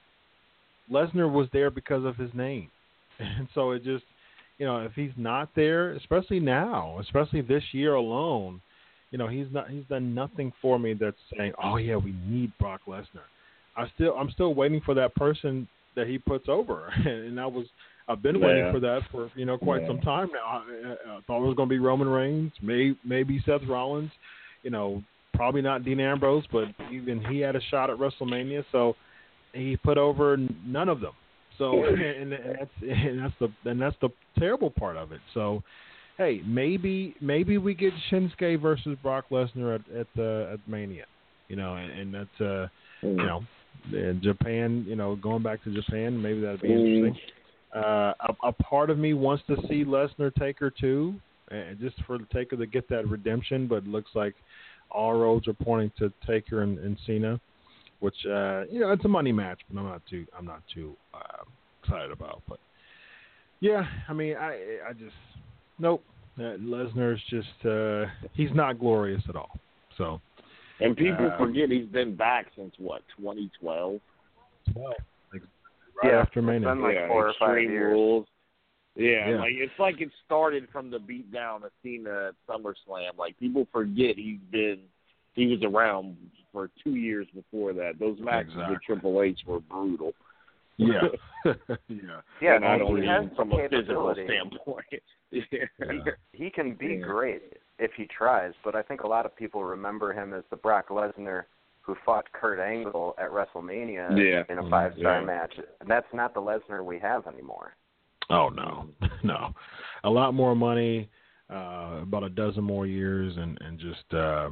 Lesnar was there because of his name, and so it just, you know, if he's not there, especially now, especially this year alone. You know, he's not. He's done nothing for me that's saying, "Oh yeah, we need Brock Lesnar." I still, I'm still waiting for that person that he puts over, and I was, I've been yeah. waiting for that for you know quite yeah. some time now. I, I thought it was going to be Roman Reigns, maybe maybe Seth Rollins, you know, probably not Dean Ambrose, but even he had a shot at WrestleMania, so he put over none of them. So, and, and that's and that's the and that's the terrible part of it. So. Hey, maybe maybe we get Shinsuke versus Brock Lesnar at at, uh, at Mania, you know, and, and that's uh, mm. you know, in Japan, you know, going back to Japan, maybe that'd be mm. interesting. Uh, a, a part of me wants to see Lesnar Taker too, uh, just for the Taker to get that redemption, but it looks like all roads are pointing to Taker and, and Cena, which uh, you know, it's a money match, but I'm not too I'm not too uh, excited about. But yeah, I mean, I I just. Nope. Uh, Lesnar's just, uh, he's not glorious at all. So, And people uh, forget he's been back since, what, twenty twelve? twelve. Like, right yeah, after Mania. It's been like yeah, four or five Extreme years. Rules. Yeah, Yeah. like it's like it started from the beatdown of Cena at SummerSlam. Like, people forget he's been, he was around for two years before that. Those matches Exactly. with Triple H were brutal. Yeah. yeah. Yeah, and I don't he has mean from a physical capability. standpoint. yeah. He, he can be Yeah. great if he tries, but I think a lot of people remember him as the Brock Lesnar who fought Kurt Angle at WrestleMania Yeah. in a five-star Yeah. match. And that's not the Lesnar we have anymore. Oh, no. No. A lot more money, uh, about a dozen more years, and, and just uh,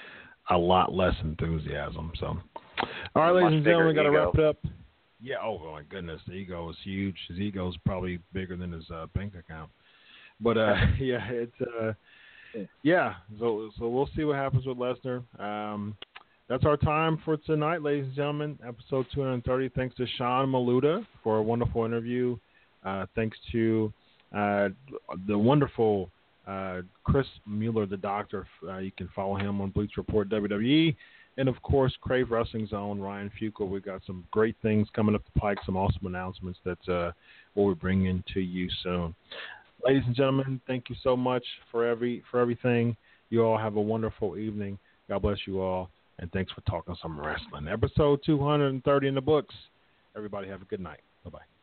a lot less enthusiasm. So, all right, Much ladies and gentlemen, we got to ego. wrap it up. Yeah, oh my goodness, the ego is huge. His ego is probably bigger than his uh, bank account. But uh, yeah, it's uh, yeah. So so we'll see what happens with Lesnar. Um, that's our time for tonight, ladies and gentlemen. Episode two hundred thirty. Thanks to Sean Maluda for a wonderful interview. Uh, thanks to uh, the wonderful uh, Chris Mueller, the doctor. Uh, you can follow him on Bleach Report W W E. And, of course, Crave Wrestling's own Ryan Fuqua. We've got some great things coming up the pike, some awesome announcements that uh, we'll be bringing to you soon. Ladies and gentlemen, thank you so much for every for everything. You all have a wonderful evening. God bless you all, and thanks for talking some wrestling. Episode two hundred thirty in the books. Everybody have a good night. Bye-bye.